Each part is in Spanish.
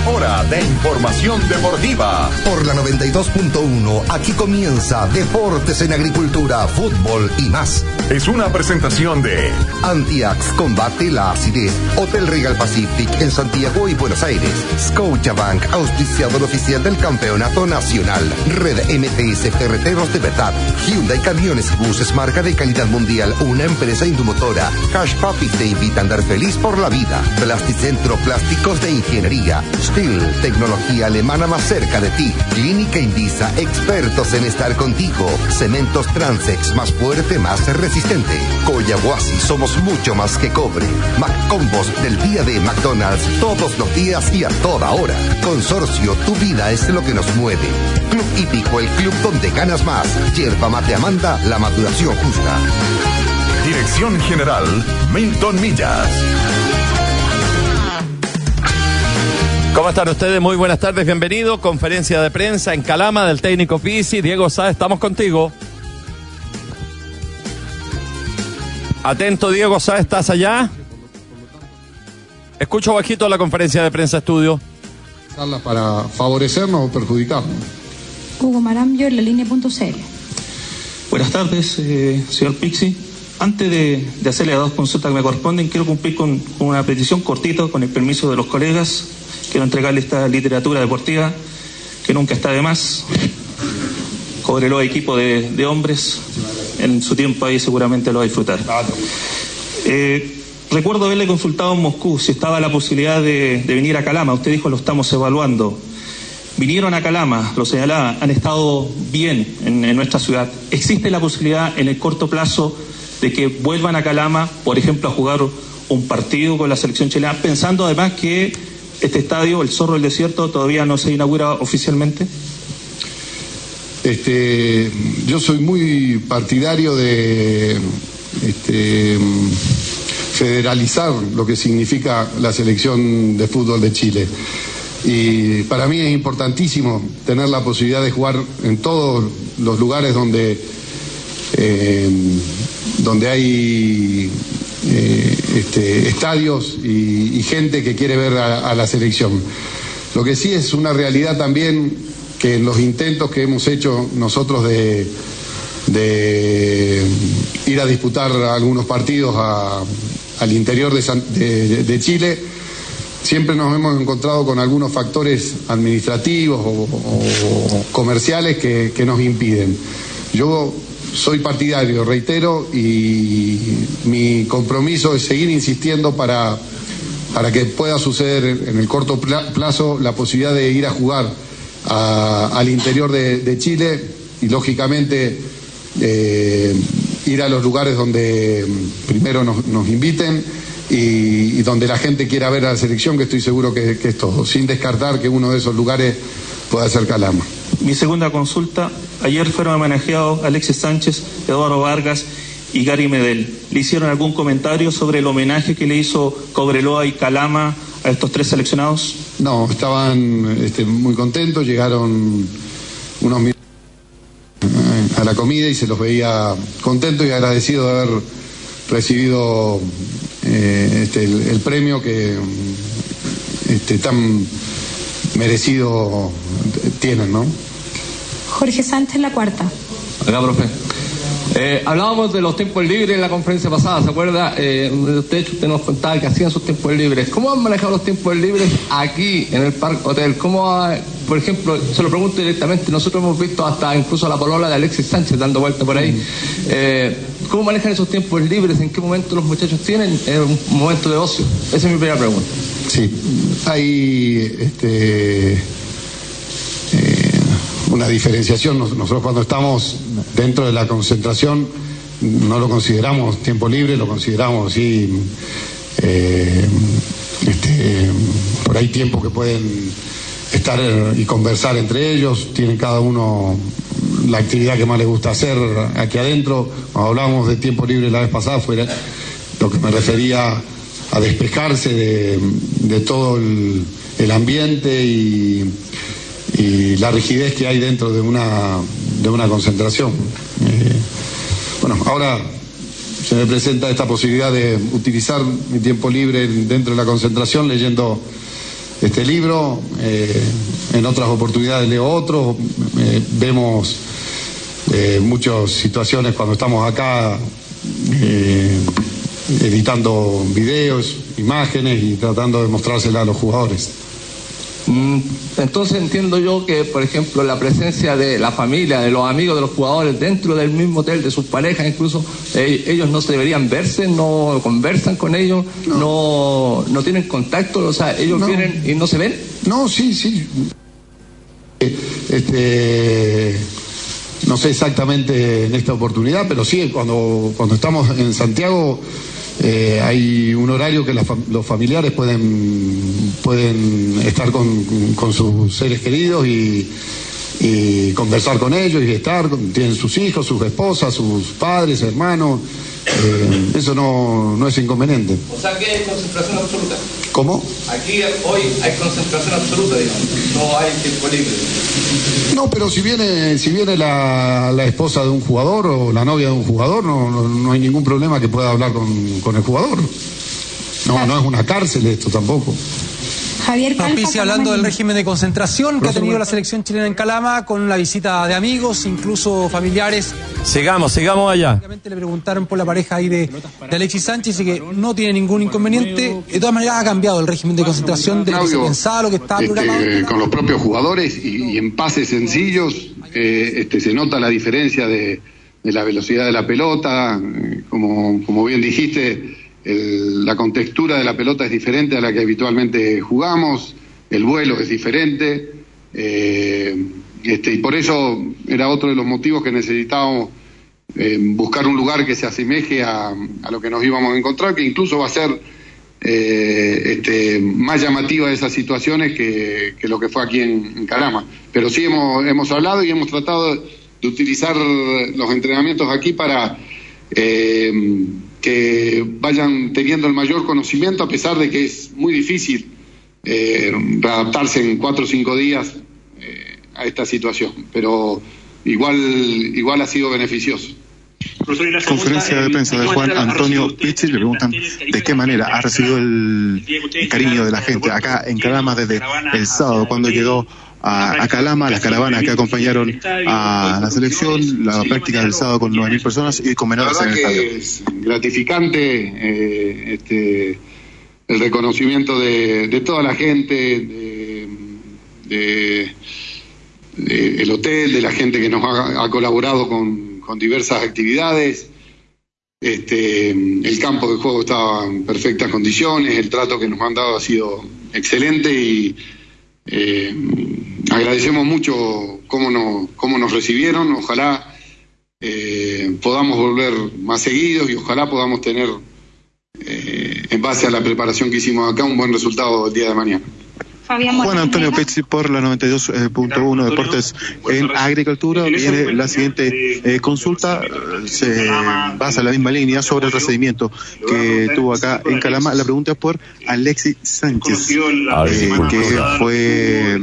Hora de información deportiva. Por la 92.1, aquí comienza Deportes en Agricultura, Fútbol y más. Es una presentación de Antiax, combate la acidez. Hotel Regal Pacific en Santiago y Buenos Aires. Scotiabank, auspiciador oficial del Campeonato Nacional. Red MTS Ferreteros de Verdad. Hyundai Camiones y Buses, marca de calidad mundial, una empresa indumotora. Cash Papi te invita a andar feliz por la vida. Plasticentro, plásticos de ingeniería. Stihl, tecnología alemana más cerca de ti. Clínica Invisa, expertos en estar contigo. Cementos Transex, más fuerte, más resistente. Coyahuasi, somos mucho más que cobre. McCombos del día de McDonald's, todos los días y a toda hora. Consorcio, tu vida es lo que nos mueve. Club Hípico, el club donde ganas más. Yerba Mate Amanda, la maduración justa. Dirección General, Milton Millas. ¿Cómo están ustedes? Muy buenas tardes, bienvenidos. Conferencia de prensa en Calama del técnico Pizzi. Diego Sáez, estamos contigo. Atento, Diego Sáez, ¿estás allá? Escucho bajito la conferencia de prensa estudio. ¿Para favorecernos o perjudicarnos? Hugo Marambio, en la línea.cl. Buenas tardes, señor Pizzi. Antes de hacerle las dos consultas que me corresponden, quiero cumplir con una petición cortita, con el permiso de los colegas. Quiero entregarle esta literatura deportiva, que nunca está de más. Cobreloa, equipo de hombres. En su tiempo ahí seguramente lo va a disfrutar. Recuerdo haberle consultado en Moscú si estaba la posibilidad de venir a Calama. Usted dijo, lo estamos evaluando. Vinieron a Calama, lo señalaba, han estado bien en nuestra ciudad. ¿Existe la posibilidad en el corto plazo de que vuelvan a Calama, por ejemplo, a jugar un partido con la selección chilena, pensando además que este estadio, el Zorro del Desierto, todavía no se inaugura oficialmente? Yo soy muy partidario de federalizar lo que significa la selección de fútbol de Chile. Y para mí es importantísimo tener la posibilidad de jugar en todos los lugares donde hay estadios y gente que quiere ver a la selección. Lo que sí es una realidad también que en los intentos que hemos hecho nosotros de ir a disputar algunos partidos al interior de Chile, siempre nos hemos encontrado con algunos factores administrativos o comerciales que nos impiden. Yo soy partidario, reitero, y mi compromiso es seguir insistiendo para que pueda suceder en el corto plazo la posibilidad de ir a jugar al interior de Chile y lógicamente ir a los lugares donde primero nos inviten y donde la gente quiera ver a la selección, que estoy seguro que es todo, sin descartar que uno de esos lugares pueda ser Calama. Mi segunda consulta: ayer fueron homenajeados Alexis Sánchez, Eduardo Vargas y Gary Medel. ¿Le hicieron algún comentario sobre el homenaje que le hizo Cobreloa y Calama a estos tres seleccionados? No, estaban muy contentos, llegaron unos minutos a la comida y se los veía contentos y agradecidos de haber recibido el premio que tan merecido tienen, ¿no? Jorge Sánchez, La Cuarta. Acá, profe. Hablábamos de los tiempos libres en la conferencia pasada, ¿se acuerda? De hecho, usted nos contaba que hacían sus tiempos libres. ¿Cómo han manejado los tiempos libres aquí en el Park Hotel? Por ejemplo, se lo pregunto directamente, nosotros hemos visto hasta incluso la polola de Alexis Sánchez dando vuelta por ahí. ¿Cómo manejan esos tiempos libres? ¿En qué momento los muchachos tienen un momento de ocio? Esa es mi primera pregunta. Sí, hay una diferenciación. Nosotros cuando estamos dentro de la concentración no lo consideramos tiempo libre, lo consideramos así, por ahí tiempo que pueden estar y conversar entre ellos, tienen cada uno la actividad que más les gusta hacer aquí adentro. Cuando hablábamos de tiempo libre la vez pasada fue lo que me refería a despejarse de todo el ambiente y la rigidez que hay dentro de una concentración. Bueno, ahora se me presenta esta posibilidad de utilizar mi tiempo libre dentro de la concentración leyendo este libro, en otras oportunidades leo otros, vemos muchas situaciones cuando estamos acá editando videos, imágenes y tratando de mostrárselas a los jugadores. Entonces entiendo yo que, por ejemplo, la presencia de la familia, de los amigos de los jugadores dentro del mismo hotel, de sus parejas incluso, ellos no se deberían verse, no conversan con ellos, no tienen contacto, o sea, ellos vienen y no se ven. No, sí. No sé exactamente en esta oportunidad, pero sí, cuando estamos en Santiago hay un horario que los familiares pueden estar con sus seres queridos y conversar con ellos y tienen sus hijos, sus esposas, sus padres, hermanos. Eso no es inconveniente. O sea que hay concentración absoluta. ¿Cómo? Aquí hoy hay concentración absoluta, digamos, no hay tiempo libre. No, pero si viene la esposa de un jugador o la novia de un jugador, no hay ningún problema que pueda hablar con el jugador. No es una cárcel esto tampoco. Javier Calfa, Pizzi, hablando del régimen de concentración que ha tenido la selección chilena en Calama, con la visita de amigos, incluso familiares. Sigamos allá. Le preguntaron por la pareja ahí de Alexis Sánchez y que no tiene ningún inconveniente. De todas maneras ha cambiado el régimen de concentración de lo que se pensaba, lo que estaba programado. Con los propios jugadores y en pases sencillos se nota la diferencia de la velocidad de la pelota, como bien dijiste. La contextura de la pelota es diferente a la que habitualmente jugamos, el vuelo es diferente, y por eso era otro de los motivos que necesitábamos buscar un lugar que se asemeje a lo que nos íbamos a encontrar, que incluso va a ser más llamativa de esas situaciones que lo que fue aquí en Calama. Pero sí hemos hablado y hemos tratado de utilizar los entrenamientos aquí para que vayan teniendo el mayor conocimiento, a pesar de que es muy difícil readaptarse en 4 o 5 días a esta situación, pero igual ha sido beneficioso. Conferencia de prensa de Juan Antonio Pizzi, le preguntan de qué manera ha recibido el cariño de la gente acá en Calama desde el sábado, cuando llegó a Calama, las caravanas que acompañaron a la selección, la práctica del sábado con 9.000 personas y con menores en el estadio. Es gratificante el reconocimiento de toda la gente, el hotel, de la gente que nos ha colaborado con diversas actividades. El campo de juego estaba en perfectas condiciones, el trato que nos han dado ha sido excelente y agradecemos mucho cómo nos recibieron. Ojalá podamos volver más seguidos y ojalá podamos tener, en base a la preparación que hicimos acá, un buen resultado el día de mañana. Juan Antonio Pizzi por la 92.1 Deportes en Agricultura. Viene la siguiente consulta, se basa en la misma línea sobre el recibimiento que tuvo acá en Calama. La pregunta es por Alexis Sánchez, que fue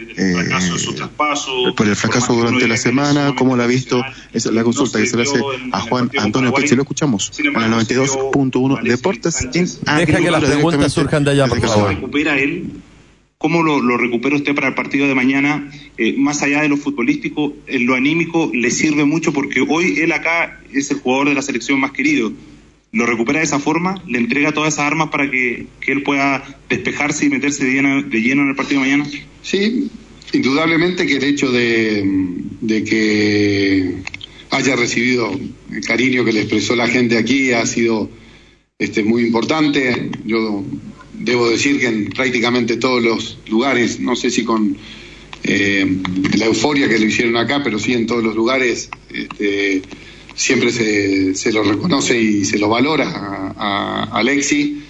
por el fracaso durante la semana. ¿Cómo la ha visto? Esa es la consulta que se le hace a Juan Antonio Pizzi. Lo escuchamos en la 92.1 Deportes en Agricultura. Deja que las preguntas surjan de allá, por favor. ¿Recupera él? ¿Cómo lo recupera usted para el partido de mañana? Más allá de lo futbolístico, en lo anímico le sirve mucho, porque hoy él acá es el jugador de la selección más querido. ¿Lo recupera de esa forma? ¿Le entrega todas esas armas para que él pueda despejarse y meterse de lleno en el partido de mañana? Sí, indudablemente que el hecho de que haya recibido el cariño que le expresó la gente aquí ha sido muy importante. Yo debo decir que en prácticamente todos los lugares, no sé si con la euforia que lo hicieron acá, pero sí en todos los lugares siempre se lo reconoce y se lo valora a Alexis.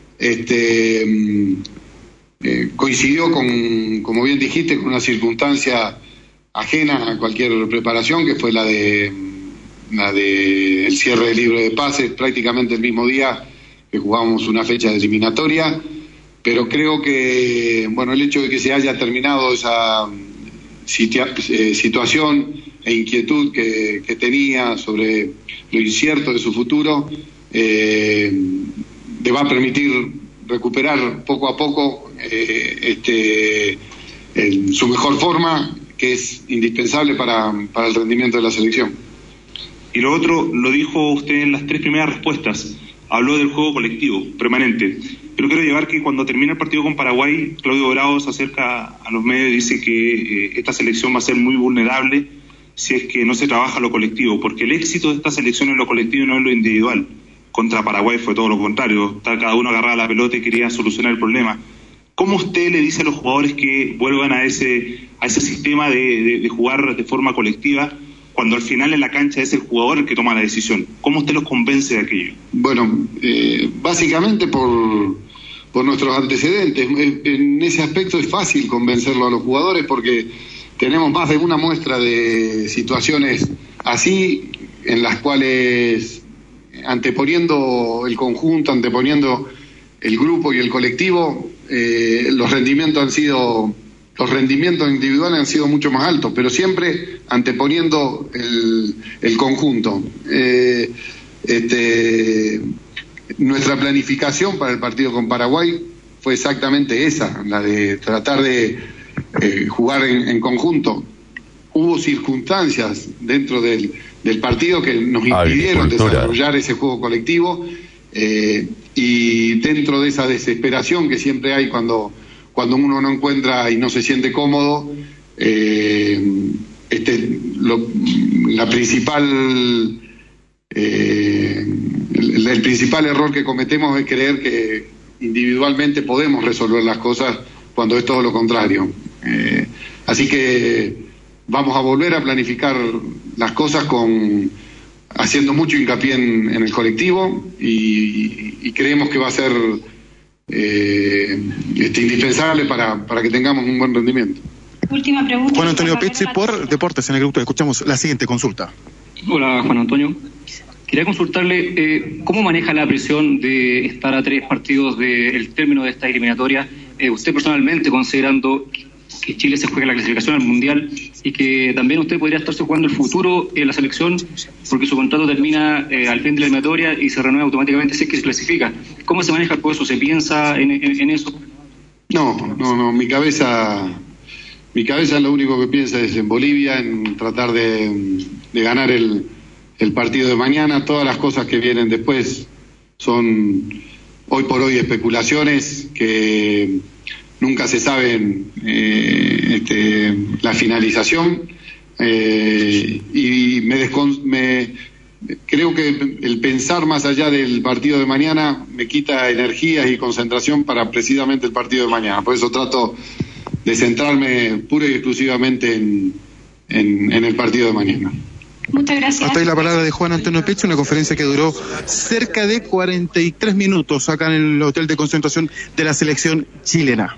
Coincidió como bien dijiste, con una circunstancia ajena a cualquier preparación, que fue la de el cierre del libro de pases, prácticamente el mismo día que jugábamos una fecha de eliminatoria, pero creo que el hecho de que se haya terminado esa situación e inquietud que tenía sobre lo incierto de su futuro le va a permitir recuperar poco a poco en su mejor forma, que es indispensable para el rendimiento de la selección. Y lo otro, lo dijo usted en las 3 primeras respuestas, habló del juego colectivo, permanente. Pero quiero llevar que cuando termina el partido con Paraguay, Claudio Bravo se acerca a los medios y dice que esta selección va a ser muy vulnerable si es que no se trabaja lo colectivo, porque el éxito de esta selección es lo colectivo y no es lo individual. Contra Paraguay fue todo lo contrario, cada uno agarraba la pelota y quería solucionar el problema. ¿Cómo usted le dice a los jugadores que vuelvan a ese sistema de jugar de forma colectiva, cuando al final en la cancha es el jugador el que toma la decisión? ¿Cómo usted los convence de aquello? Bueno, básicamente por nuestros antecedentes. En ese aspecto es fácil convencerlo a los jugadores porque tenemos más de una muestra de situaciones así, en las cuales anteponiendo el conjunto, anteponiendo el grupo y el colectivo, los rendimientos individuales han sido mucho más altos, pero siempre anteponiendo el conjunto. Nuestra planificación para el partido con Paraguay fue exactamente esa, la de tratar de jugar en conjunto. Hubo circunstancias dentro del partido que nos impidieron desarrollar ese juego colectivo, y dentro de esa desesperación que siempre hay cuando uno no encuentra y no se siente cómodo, el principal error que cometemos es creer que individualmente podemos resolver las cosas cuando es todo lo contrario. Así que vamos a volver a planificar las cosas haciendo mucho hincapié en el colectivo, y creemos que va a ser indispensable para que tengamos un buen rendimiento. Última pregunta. Juan Antonio Pizzi por Deportes en el Grupo. Escuchamos la siguiente consulta. Hola, Juan Antonio. Quería consultarle cómo maneja la presión de estar a 3 partidos del término de esta eliminatoria, usted personalmente, considerando que Chile se juega la clasificación al Mundial y que también usted podría estarse jugando el futuro en la selección porque su contrato termina al fin de la eliminatoria y se renueva automáticamente si es que se clasifica. ¿Cómo se maneja todo eso? ¿Se piensa en eso? No, mi cabeza lo único que piensa es en Bolivia, en tratar de ganar el partido de mañana. Todas las cosas que vienen después son hoy por hoy especulaciones que nunca se saben la finalización, y creo que el pensar más allá del partido de mañana me quita energías y concentración para precisamente el partido de mañana. Por eso trato de centrarme pura y exclusivamente en el partido de mañana. Muchas gracias. Hasta ahí la palabra de Juan Antonio Pizzi, una conferencia que duró cerca de 43 minutos acá en el hotel de concentración de la selección chilena.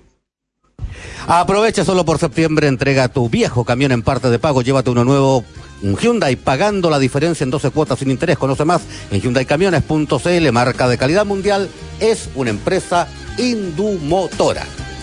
Aprovecha, solo por septiembre, entrega tu viejo camión en parte de pago, llévate uno nuevo, un Hyundai, pagando la diferencia en 12 cuotas sin interés. Conoce más en HyundaiCamiones.cl, marca de calidad mundial, es una empresa Indumotora.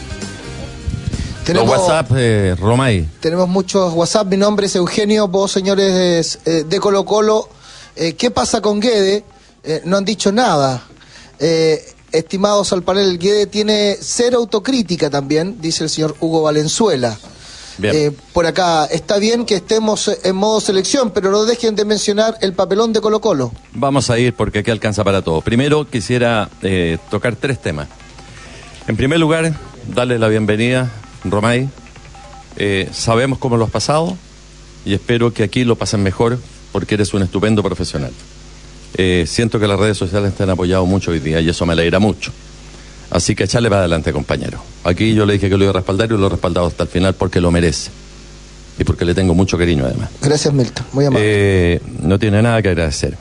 Tenemos WhatsApp, Romay. Tenemos muchos WhatsApp. Mi nombre es Eugenio, vos señores de Colo Colo. ¿Qué pasa con Guede? No han dicho nada. Estimados al panel, Guede tiene cero autocrítica también, dice el señor Hugo Valenzuela. Por acá, está bien que estemos en modo selección, pero no dejen de mencionar el papelón de Colo Colo. Vamos a ir porque aquí alcanza para todo. Primero quisiera tocar 3 temas. En primer lugar, darle la bienvenida, Romay. Sabemos cómo lo has pasado y espero que aquí lo pasen mejor porque eres un estupendo profesional. Siento que las redes sociales te han apoyado mucho hoy día y eso me alegra mucho. Así que echarle para adelante, compañero. Aquí yo le dije que lo iba a respaldar y lo he respaldado hasta el final porque lo merece. Y porque le tengo mucho cariño además. Gracias, Milton. Muy amable. No tiene nada que agradecer.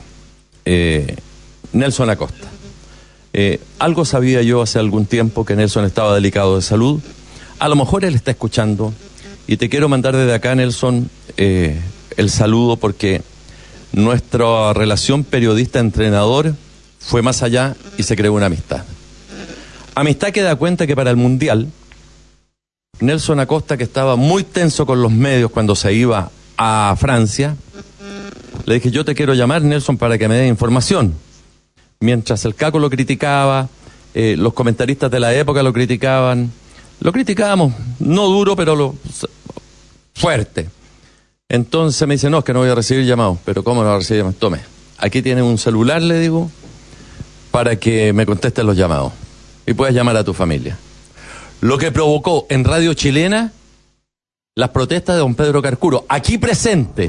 Nelson Acosta. Algo sabía yo hace algún tiempo que Nelson estaba delicado de salud. A lo mejor él está escuchando y te quiero mandar desde acá, Nelson, el saludo porque nuestra relación periodista-entrenador fue más allá y se creó una amistad. Amistad que da cuenta que para el Mundial, Nelson Acosta, que estaba muy tenso con los medios cuando se iba a Francia, le dije, yo te quiero llamar, Nelson, para que me dé información. Mientras el Caco lo criticaba, los comentaristas de la época lo criticaban. Lo criticábamos, no duro, pero fuerte. Entonces me dice, no, es que no voy a recibir llamados. Pero ¿cómo no voy a recibir llamados? Tome, aquí tiene un celular, le digo, para que me contesten los llamados. Y puedes llamar a tu familia. Lo que provocó en Radio Chilena las protestas de don Pedro Carcuro, aquí presente.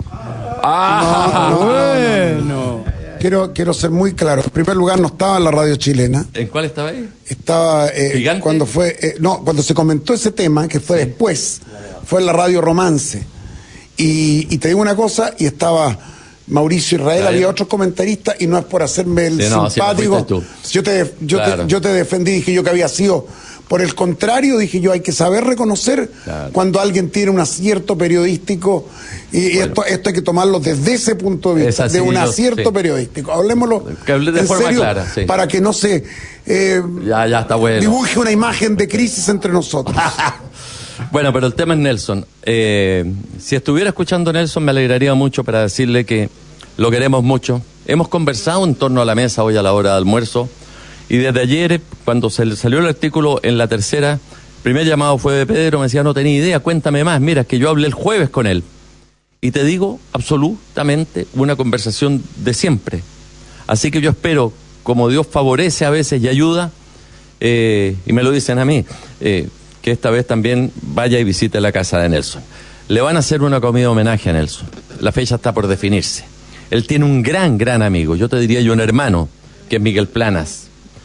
Bueno. Quiero ser muy claro. En primer lugar, no estaba en la Radio Chilena. ¿En cuál estaba ahí? Estaba cuando cuando se comentó ese tema, que fue después, fue en la Radio Romance. Y te digo una cosa, y estaba Mauricio Israel, había otros comentaristas, y no es por hacerme el simpático. Yo te defendí, dije yo que había sido. Por el contrario, dije yo, hay que saber reconocer cuando alguien tiene un acierto periodístico, y esto hay que tomarlo desde ese punto de vista, de un acierto periodístico. Hablemoslo de forma serio, clara, para que no se ya está bueno. Dibuje una imagen de crisis entre nosotros. Bueno, pero el tema es Nelson. Si estuviera escuchando a Nelson, me alegraría mucho para decirle que lo queremos mucho. Hemos conversado en torno a la mesa hoy a la hora de almuerzo. Y desde ayer, cuando se salió el artículo en La Tercera, el primer llamado fue de Pedro, me decía, no tenía idea, cuéntame más, mira, es que yo hablé el jueves con él. Y te digo, absolutamente, una conversación de siempre. Así que yo espero, como Dios favorece a veces y ayuda, y me lo dicen a mí, que esta vez también vaya y visite la casa de Nelson. Le van a hacer una comida homenaje a Nelson. La fecha está por definirse. Él tiene un gran amigo, yo te diría yo un hermano, que es Miguel Planas.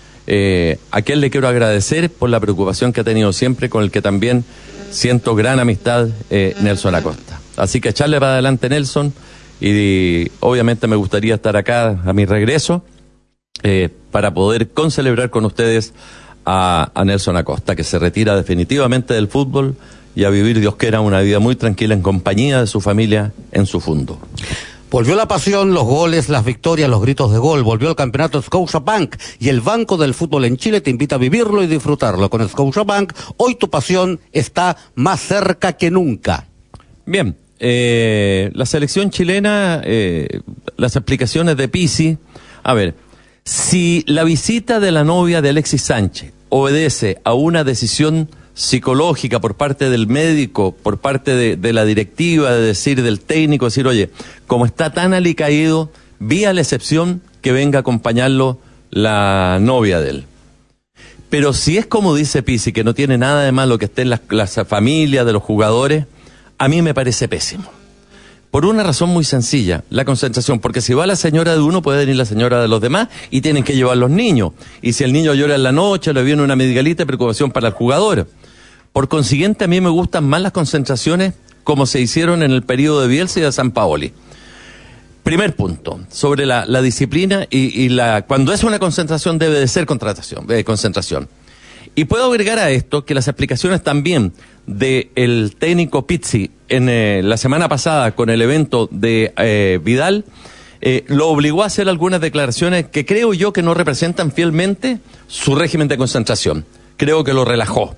A quien le quiero agradecer por la preocupación que ha tenido siempre, con el que también siento gran amistad, Nelson Acosta. Así que echarle para adelante, Nelson, y obviamente me gustaría estar acá a mi regreso para poder concelebrar con ustedes a Nelson Acosta, que se retira definitivamente del fútbol y a vivir, Dios quiera, una vida muy tranquila en compañía de su familia en su fundo. Volvió la pasión, los goles, las victorias, los gritos de gol. Volvió el campeonato Scotiabank, y el Banco del Fútbol en Chile te invita a vivirlo y disfrutarlo. Con Scotiabank, hoy tu pasión está más cerca que nunca. Bien, la selección chilena, las explicaciones de Pizzi. A ver, si la visita de la novia de Alexis Sánchez obedece a una decisión psicológica por parte del médico, por parte de la directiva, del técnico, decir, oye, como está tan alicaído, vía la excepción que venga a acompañarlo la novia de él. Pero si es como dice Pizzi, que no tiene nada de malo que estén las familias de los jugadores, a mí me parece pésimo. Por una razón muy sencilla, la concentración, porque si va la señora de uno, puede venir la señora de los demás, y tienen que llevar los niños. Y si el niño llora en la noche, le viene una amigdalita y preocupación para el jugador. Por consiguiente, a mí me gustan más las concentraciones como se hicieron en el periodo de Bielsa y de Sampaoli. Primer punto, sobre la disciplina y cuando es una concentración debe de ser concentración. Y puedo agregar a esto que las explicaciones también del técnico Pizzi en la semana pasada con el evento de Vidal, lo obligó a hacer algunas declaraciones que creo yo que no representan fielmente su régimen de concentración. Creo que lo relajó.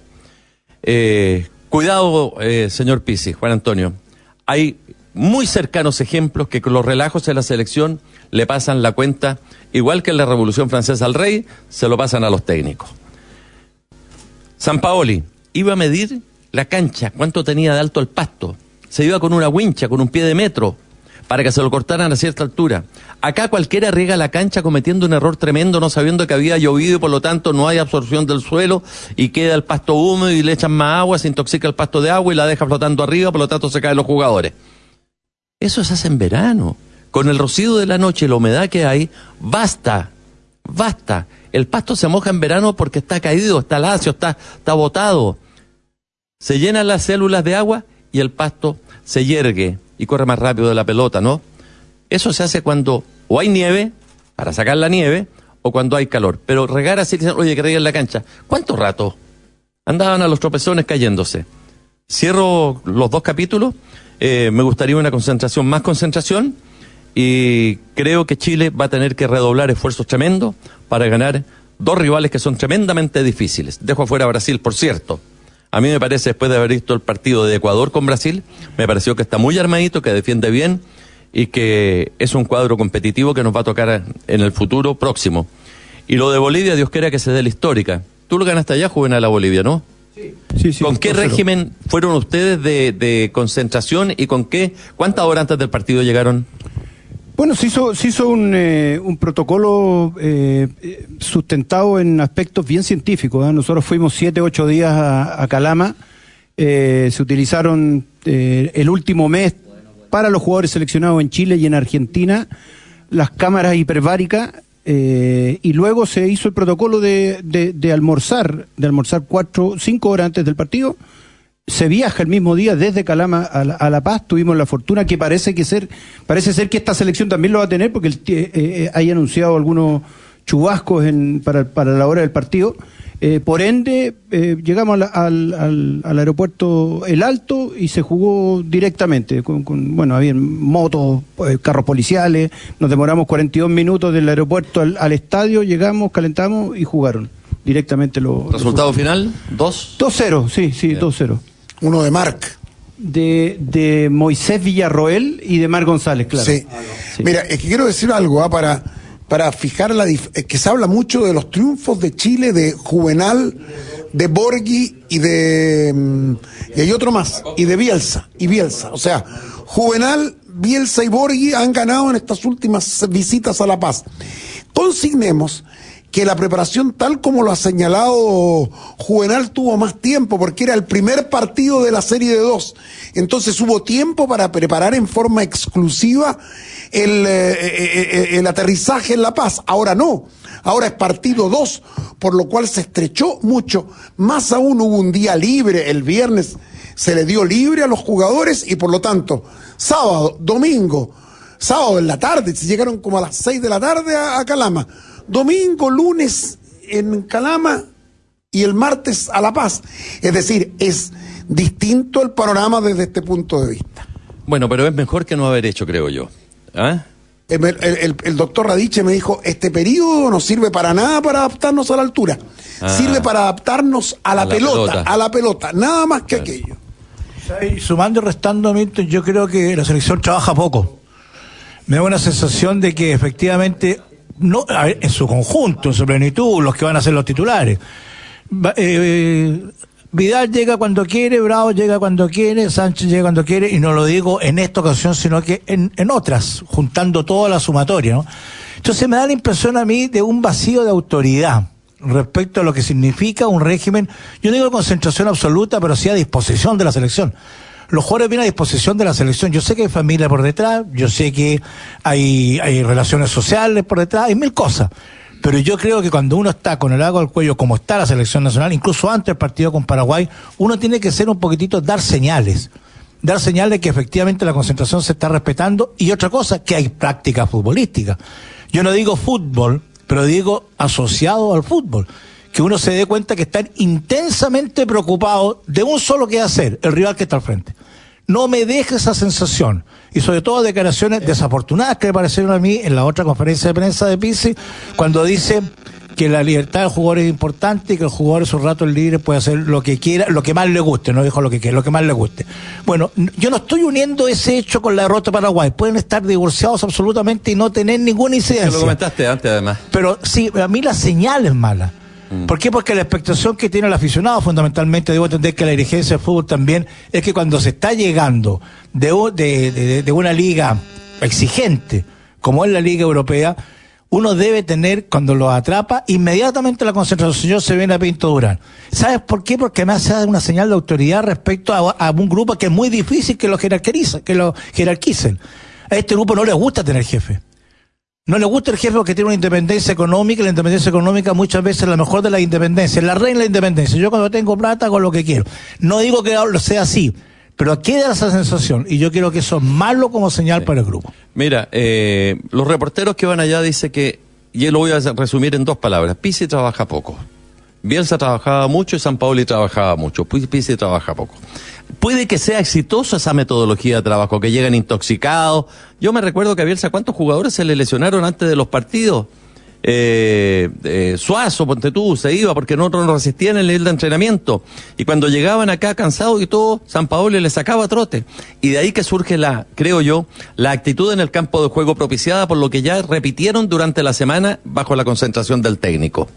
Cuidado, señor Pizzi, Juan Antonio. Hay muy cercanos ejemplos que con los relajos en la selección le pasan la cuenta, igual que en la Revolución Francesa al rey, se lo pasan a los técnicos. Sampaoli iba a medir la cancha, cuánto tenía de alto el pasto. Se iba con una wincha, con un pie de metro, para que se lo cortaran a cierta altura. Acá cualquiera riega la cancha cometiendo un error tremendo, no sabiendo que había llovido y por lo tanto no hay absorción del suelo y queda el pasto húmedo y le echan más agua, se intoxica el pasto de agua y la deja flotando arriba, por lo tanto se caen los jugadores. Eso se hace en verano. Con el rocío de la noche y la humedad que hay, basta. El pasto se moja en verano porque está caído, está lacio, está botado. Se llenan las células de agua y el pasto se yergue y corre más rápido de la pelota, ¿no? Eso se hace cuando o hay nieve, para sacar la nieve, o cuando hay calor. Pero regar así, oye, que reguen la cancha. ¿Cuánto rato? Andaban a los tropezones cayéndose. Cierro los dos capítulos. Me gustaría una más concentración, y creo que Chile va a tener que redoblar esfuerzos tremendos para ganar dos rivales que son tremendamente difíciles. Dejo afuera a Brasil, por cierto. A mí me parece, después de haber visto el partido de Ecuador con Brasil, me pareció que está muy armadito, que defiende bien y que es un cuadro competitivo que nos va a tocar en el futuro próximo. Y lo de Bolivia, Dios quiera que se dé la histórica. Tú lo ganaste allá, Juvenal, a Bolivia, ¿no? Sí, ¿Con qué régimen fueron ustedes de concentración y cuántas horas antes del partido llegaron? Bueno, se hizo un protocolo sustentado en aspectos bien científicos, ¿eh? Nosotros fuimos 7-8 días a Calama, se utilizaron el último mes para los jugadores seleccionados en Chile y en Argentina las cámaras hiperbáricas, y luego se hizo el protocolo de almorzar 5 horas antes del partido. Se viaja el mismo día desde Calama a La Paz. Tuvimos la fortuna que parece ser que esta selección también lo va a tener, porque hay anunciado algunos chubascos para la hora del partido. Por ende, llegamos al aeropuerto El Alto y se jugó directamente. Bueno, había motos, carros policiales. Nos demoramos 42 minutos del aeropuerto al estadio. Llegamos, calentamos y jugaron directamente. ¿Resultado final? 2-0, sí, 2-0. Uno de Marc. De Moisés Villarroel y de Marc González, claro. Sí. Sí. Mira, es que quiero decir algo, para fijar que se habla mucho de los triunfos de Chile, de Juvenal, de Borghi y hay otro más, y de Bielsa. O sea, Juvenal, Bielsa y Borghi han ganado en estas últimas visitas a La Paz. Consignemos que la preparación, tal como lo ha señalado Juvenal, tuvo más tiempo, porque era el primer partido de la serie de 2. Entonces hubo tiempo para preparar en forma exclusiva el aterrizaje en La Paz. Ahora no, ahora es partido 2, por lo cual se estrechó mucho. Más aún hubo un día libre, el viernes se le dio libre a los jugadores y por lo tanto, sábado, domingo, sábado en la tarde, se llegaron como a las 6 de la tarde a Calama. Domingo, lunes en Calama y el martes a La Paz. Es decir, es distinto el panorama desde este punto de vista. Bueno, pero es mejor que no haber hecho, creo yo. ¿Ah? El doctor Radiche me dijo, este periodo no sirve para nada para adaptarnos a la altura. Sirve para adaptarnos a la pelota, nada más que aquello. Y sumando y restando, Milton, yo creo que la selección trabaja poco. Me da una sensación de que efectivamente, no, a ver, en su conjunto, en su plenitud, los que van a ser los titulares. Vidal llega cuando quiere, Bravo llega cuando quiere, Sánchez llega cuando quiere, y no lo digo en esta ocasión, sino que en otras, juntando toda la sumatoria, ¿no? Entonces me da la impresión a mí de un vacío de autoridad respecto a lo que significa un régimen, yo no digo concentración absoluta, pero sí a disposición de la selección. Los jugadores vienen a disposición de la selección. Yo sé que hay familia por detrás, yo sé que hay relaciones sociales por detrás, hay mil cosas. Pero yo creo que cuando uno está con el agua al cuello, como está la selección nacional, incluso antes del partido con Paraguay, uno tiene que ser un poquitito, dar señales de que efectivamente la concentración se está respetando. Y otra cosa, que hay práctica futbolística. Yo no digo fútbol, pero digo asociado al fútbol. Que uno se dé cuenta que están intensamente preocupados de un solo qué hacer, el rival que está al frente. No me deje esa sensación. Y sobre todo declaraciones desafortunadas que me parecieron a mí en la otra conferencia de prensa de Pizzi, cuando dice que la libertad del jugador es importante y que el jugador en sus ratos libres puede hacer lo que quiera, lo que más le guste, no dijo lo que quiera, lo que más le guste. Bueno, yo no estoy uniendo ese hecho con la derrota de Paraguay. Pueden estar divorciados absolutamente y no tener ninguna incidencia. Lo comentaste antes, además. Pero sí, a mí la señal es mala. ¿Por qué? Porque la expectación que tiene el aficionado, fundamentalmente, debo entender que la dirigencia del fútbol también, es que cuando se está llegando de una liga exigente, como es la Liga Europea, uno debe tener, cuando lo atrapa, inmediatamente la concentración. Señor, se viene a Pinto Durán. ¿Sabes por qué? Porque me hace una señal de autoridad respecto a un grupo que es muy difícil que lo jerarquicen. A este grupo no le gusta tener jefe. No le gusta el jefe porque tiene una independencia económica, y la independencia económica muchas veces es la mejor de las independencias, la reina de la independencia. Yo cuando tengo plata hago lo que quiero. No digo que sea así, pero queda esa sensación, y yo quiero que eso es malo como señal para el grupo. Mira, los reporteros que van allá dicen que, y lo voy a resumir en 2 palabras, Pizzi trabaja poco. Bielsa trabajaba mucho y Sampaoli trabajaba mucho, Pizzi trabaja poco. Puede que sea exitosa esa metodología de trabajo, que llegan intoxicados. Yo me recuerdo que a Bielsa, ¿cuántos jugadores se le lesionaron antes de los partidos? Suazo, ponte tú, se iba porque no resistían el nivel de entrenamiento. Y cuando llegaban acá cansados y todo, Sampaoli les sacaba trote. Y de ahí que surge creo yo, la actitud en el campo de juego propiciada por lo que ya repitieron durante la semana bajo la concentración del técnico.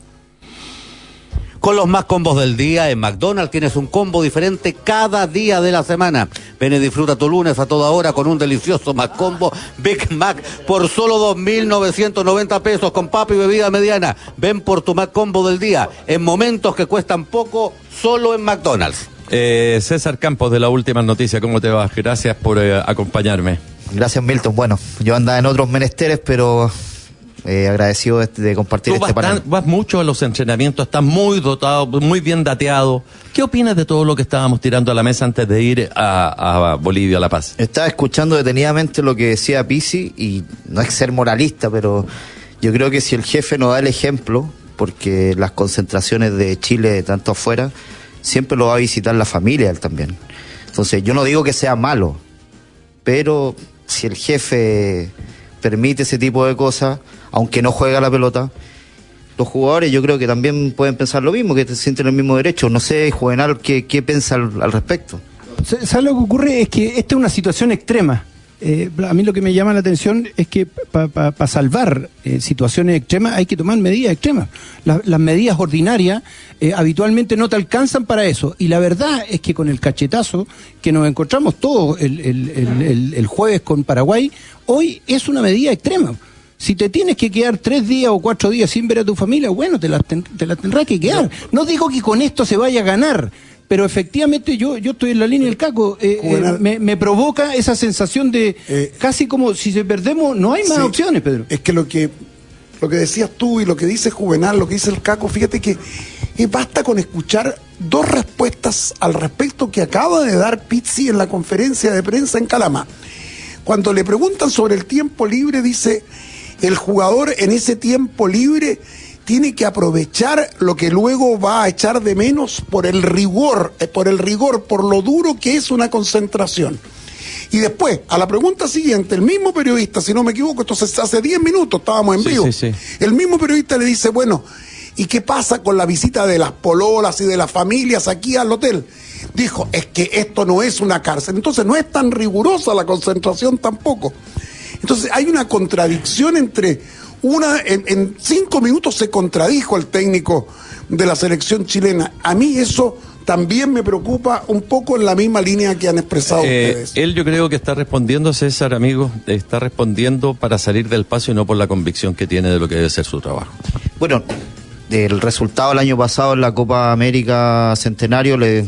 Con los más combos del día, en McDonald's tienes un combo diferente cada día de la semana. Ven y disfruta tu lunes a toda hora con un delicioso McCombo Big Mac por solo 2.990 pesos con papa y bebida mediana. Ven por tu McCombo del día en momentos que cuestan poco, solo en McDonald's. César Campos, de La Última Noticia, ¿cómo te va? Gracias por acompañarme. Gracias, Milton. Bueno, yo andaba en otros menesteres, pero agradecido de compartir este panel. Vas mucho a los entrenamientos, estás muy dotado, muy bien dateado. ¿Qué opinas de todo lo que estábamos tirando a la mesa antes de ir a Bolivia, a La Paz? Estaba escuchando detenidamente lo que decía Pizzi, y no es ser moralista, pero yo creo que si el jefe no da el ejemplo, porque las concentraciones de Chile, tanto afuera, siempre lo va a visitar la familia él también. Entonces, yo no digo que sea malo, pero si el jefe permite ese tipo de cosas, aunque no juega la pelota, los jugadores yo creo que también pueden pensar lo mismo, que sienten el mismo derecho. No sé, Juvenal, ¿qué piensa al respecto? ¿Sabes lo que ocurre? Es que esta es una situación extrema. A mí lo que me llama la atención es que para salvar situaciones extremas hay que tomar medidas extremas. Las medidas ordinarias habitualmente no te alcanzan para eso. Y la verdad es que con el cachetazo que nos encontramos todos el jueves con Paraguay, hoy es una medida extrema. Si te tienes que quedar 3 días o 4 días sin ver a tu familia, bueno, te la tendrás que quedar. No digo que con esto se vaya a ganar, pero efectivamente yo estoy en la línea del Caco. Me provoca esa sensación de casi como si se perdemos, no hay más opciones, Pedro. Es que lo que decías tú y lo que dice Juvenal, lo que dice el Caco, fíjate que basta con escuchar 2 respuestas al respecto que acaba de dar Pizzi en la conferencia de prensa en Calama. Cuando le preguntan sobre el tiempo libre, dice: el jugador en ese tiempo libre tiene que aprovechar lo que luego va a echar de menos por el rigor, por lo duro que es una concentración. Y después, a la pregunta siguiente, el mismo periodista, si no me equivoco, esto hace 10 minutos estábamos en vivo, el mismo periodista le dice: bueno, ¿y qué pasa con la visita de las pololas y de las familias aquí al hotel? Dijo: es que esto no es una cárcel, entonces no es tan rigurosa la concentración tampoco. Entonces hay una contradicción entre en 5 minutos se contradijo el técnico de la selección chilena. A mí eso también me preocupa un poco en la misma línea que han expresado ustedes. Él, yo creo que está respondiendo, César, amigo, está respondiendo para salir del paso y no por la convicción que tiene de lo que debe ser su trabajo. Bueno, el resultado el año pasado en la Copa América Centenario le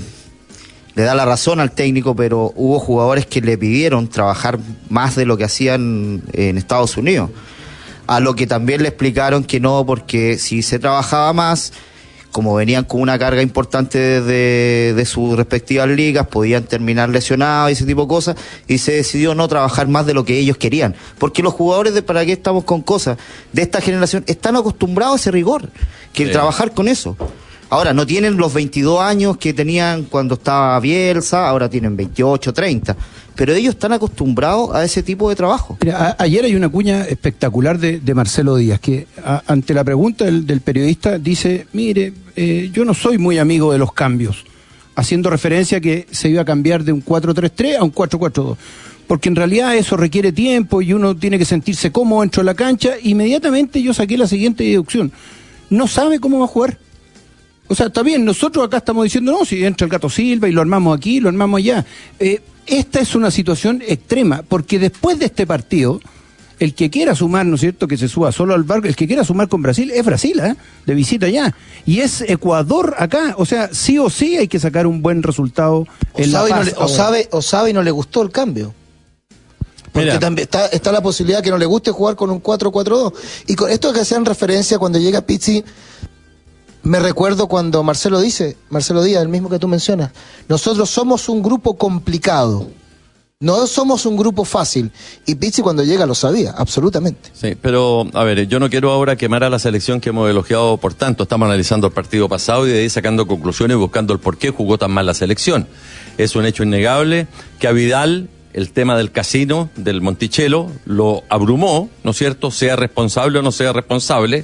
da la razón al técnico, pero hubo jugadores que le pidieron trabajar más de lo que hacían en Estados Unidos, a lo que también le explicaron que no, porque si se trabajaba más, como venían con una carga importante de sus respectivas ligas, podían terminar lesionados y ese tipo de cosas, y se decidió no trabajar más de lo que ellos querían, porque los jugadores ¿para qué estamos con cosas? De esta generación están acostumbrados a ese rigor, que trabajar con eso. Ahora, no tienen los 22 años que tenían cuando estaba Bielsa, ahora tienen 28, 30. Pero ellos están acostumbrados a ese tipo de trabajo. Mira, ayer hay una cuña espectacular de Marcelo Díaz, que ante la pregunta del periodista dice: mire, yo no soy muy amigo de los cambios, haciendo referencia a que se iba a cambiar de un 4-3-3 a un 4-4-2. Porque en realidad eso requiere tiempo y uno tiene que sentirse cómodo dentro de la cancha. Inmediatamente yo saqué la siguiente deducción: no sabe cómo va a jugar. O sea, está bien, nosotros acá estamos diciendo: no, si entra el Gato Silva y lo armamos aquí, lo armamos allá. Esta es una situación extrema, porque después de este partido, el que quiera sumar, ¿no es cierto?, que se suba solo al barco, el que quiera sumar con Brasil, es Brasil, de visita allá. Y es Ecuador acá, o sea, sí o sí hay que sacar un buen resultado en La Paz. O sabe y no le gustó el cambio. Porque también está la posibilidad que no le guste jugar con un 4-4-2. Y con esto que hacían referencia cuando llega Pizzi, me recuerdo cuando Marcelo Díaz, el mismo que tú mencionas: nosotros somos un grupo complicado, no somos un grupo fácil. Y Pizzi cuando llega lo sabía, absolutamente. Sí, pero a ver, yo no quiero ahora quemar a la selección que hemos elogiado por tanto. Estamos analizando el partido pasado y de ahí sacando conclusiones y buscando el por qué jugó tan mal la selección. Es un hecho innegable que a Vidal el tema del casino, del Monticello, lo abrumó, ¿no es cierto?, sea responsable o no sea responsable,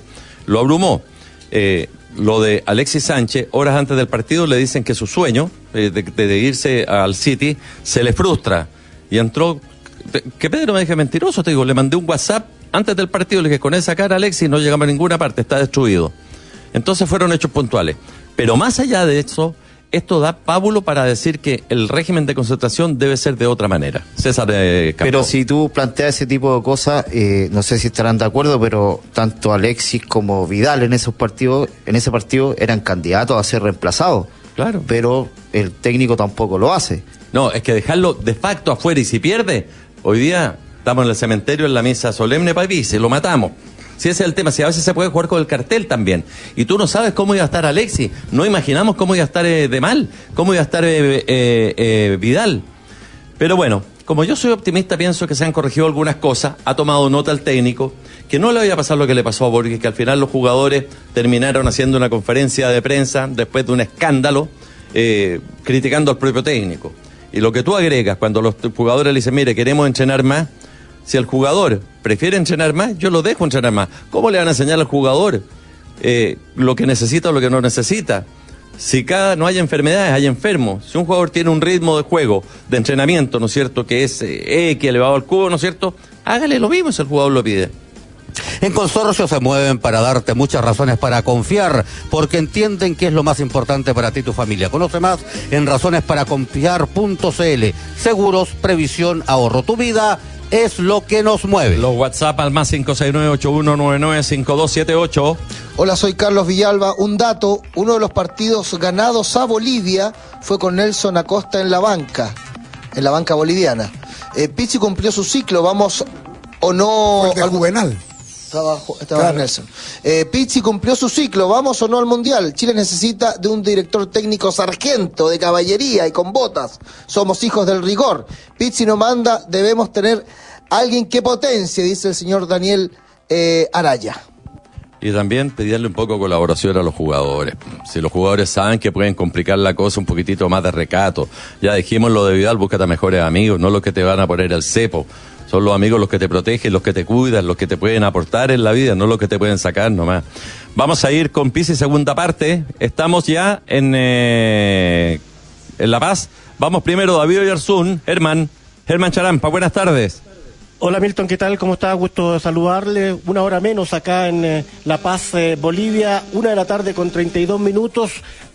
lo abrumó. Lo de Alexis Sánchez, horas antes del partido le dicen que su sueño de irse al City se le frustra. Y entró, que Pedro me dije mentiroso, te digo, le mandé un WhatsApp antes del partido, le dije, con esa cara Alexis no llegamos a ninguna parte, está destruido. Entonces fueron hechos puntuales. Pero más allá de eso, esto da pábulo para decir que el régimen de concentración debe ser de otra manera. César Campos. Pero si tú planteas ese tipo de cosas, no sé si estarán de acuerdo, pero tanto Alexis como Vidal en ese partido eran candidatos a ser reemplazados. Claro. Pero el técnico tampoco lo hace. No, es que dejarlo de facto afuera y si pierde, hoy día estamos en el cementerio en la misa solemne para Pizzi, lo matamos. Si ese es el tema, si a veces se puede jugar con el cartel también. Y tú no sabes cómo iba a estar Alexis, no imaginamos cómo iba a estar de mal, cómo iba a estar Vidal. Pero bueno, como yo soy optimista, pienso que se han corregido algunas cosas, ha tomado nota el técnico, que no le vaya a pasar lo que le pasó a Borges, que al final los jugadores terminaron haciendo una conferencia de prensa después de un escándalo, criticando al propio técnico. Y lo que tú agregas, cuando los jugadores le dicen, mire, queremos entrenar más, si el jugador prefiere entrenar más, yo lo dejo entrenar más. ¿Cómo le van a enseñar al jugador lo que necesita o lo que no necesita? Si no hay enfermedades, hay enfermos. Si un jugador tiene un ritmo de juego, de entrenamiento, ¿no es cierto?, que es X elevado al cubo, ¿no es cierto?, hágale lo mismo si el jugador lo pide. En Consorcio se mueven para darte muchas razones para confiar, porque entienden que es lo más importante para ti y tu familia. Conoce más en razonesParaConfiar.cl. Seguros, previsión, ahorro. Tu vida es lo que nos mueve. Los WhatsApp al más 569-8199-5278. Hola, soy Carlos Villalba. Un dato, uno de los partidos ganados a Bolivia fue con Nelson Acosta en la banca boliviana. Pizzi cumplió su ciclo, vamos o no... al Juvenal. Estaba claro. Nelson. Pizzi cumplió su ciclo, vamos o no al Mundial. Chile necesita de un director técnico sargento, de caballería y con botas. Somos hijos del rigor. Pizzi no manda, debemos tener alguien que potencie, dice el señor Daniel Araya. Y también pedirle un poco de colaboración a los jugadores. Si los jugadores saben que pueden complicar la cosa, un poquitito más de recato. Ya dijimos lo de Vidal, búscate mejores amigos, no los que te van a poner el cepo. Son los amigos los que te protegen, los que te cuidan, los que te pueden aportar en la vida, no los que te pueden sacar nomás. Vamos a ir con Pizzi segunda parte. Estamos ya en La Paz. Vamos primero David Oyarzún, Germán Charampa, buenas tardes. Hola Milton, ¿qué tal? ¿Cómo está? Gusto de saludarle. Una hora menos acá en La Paz, Bolivia. 1:00 con 32 minutos.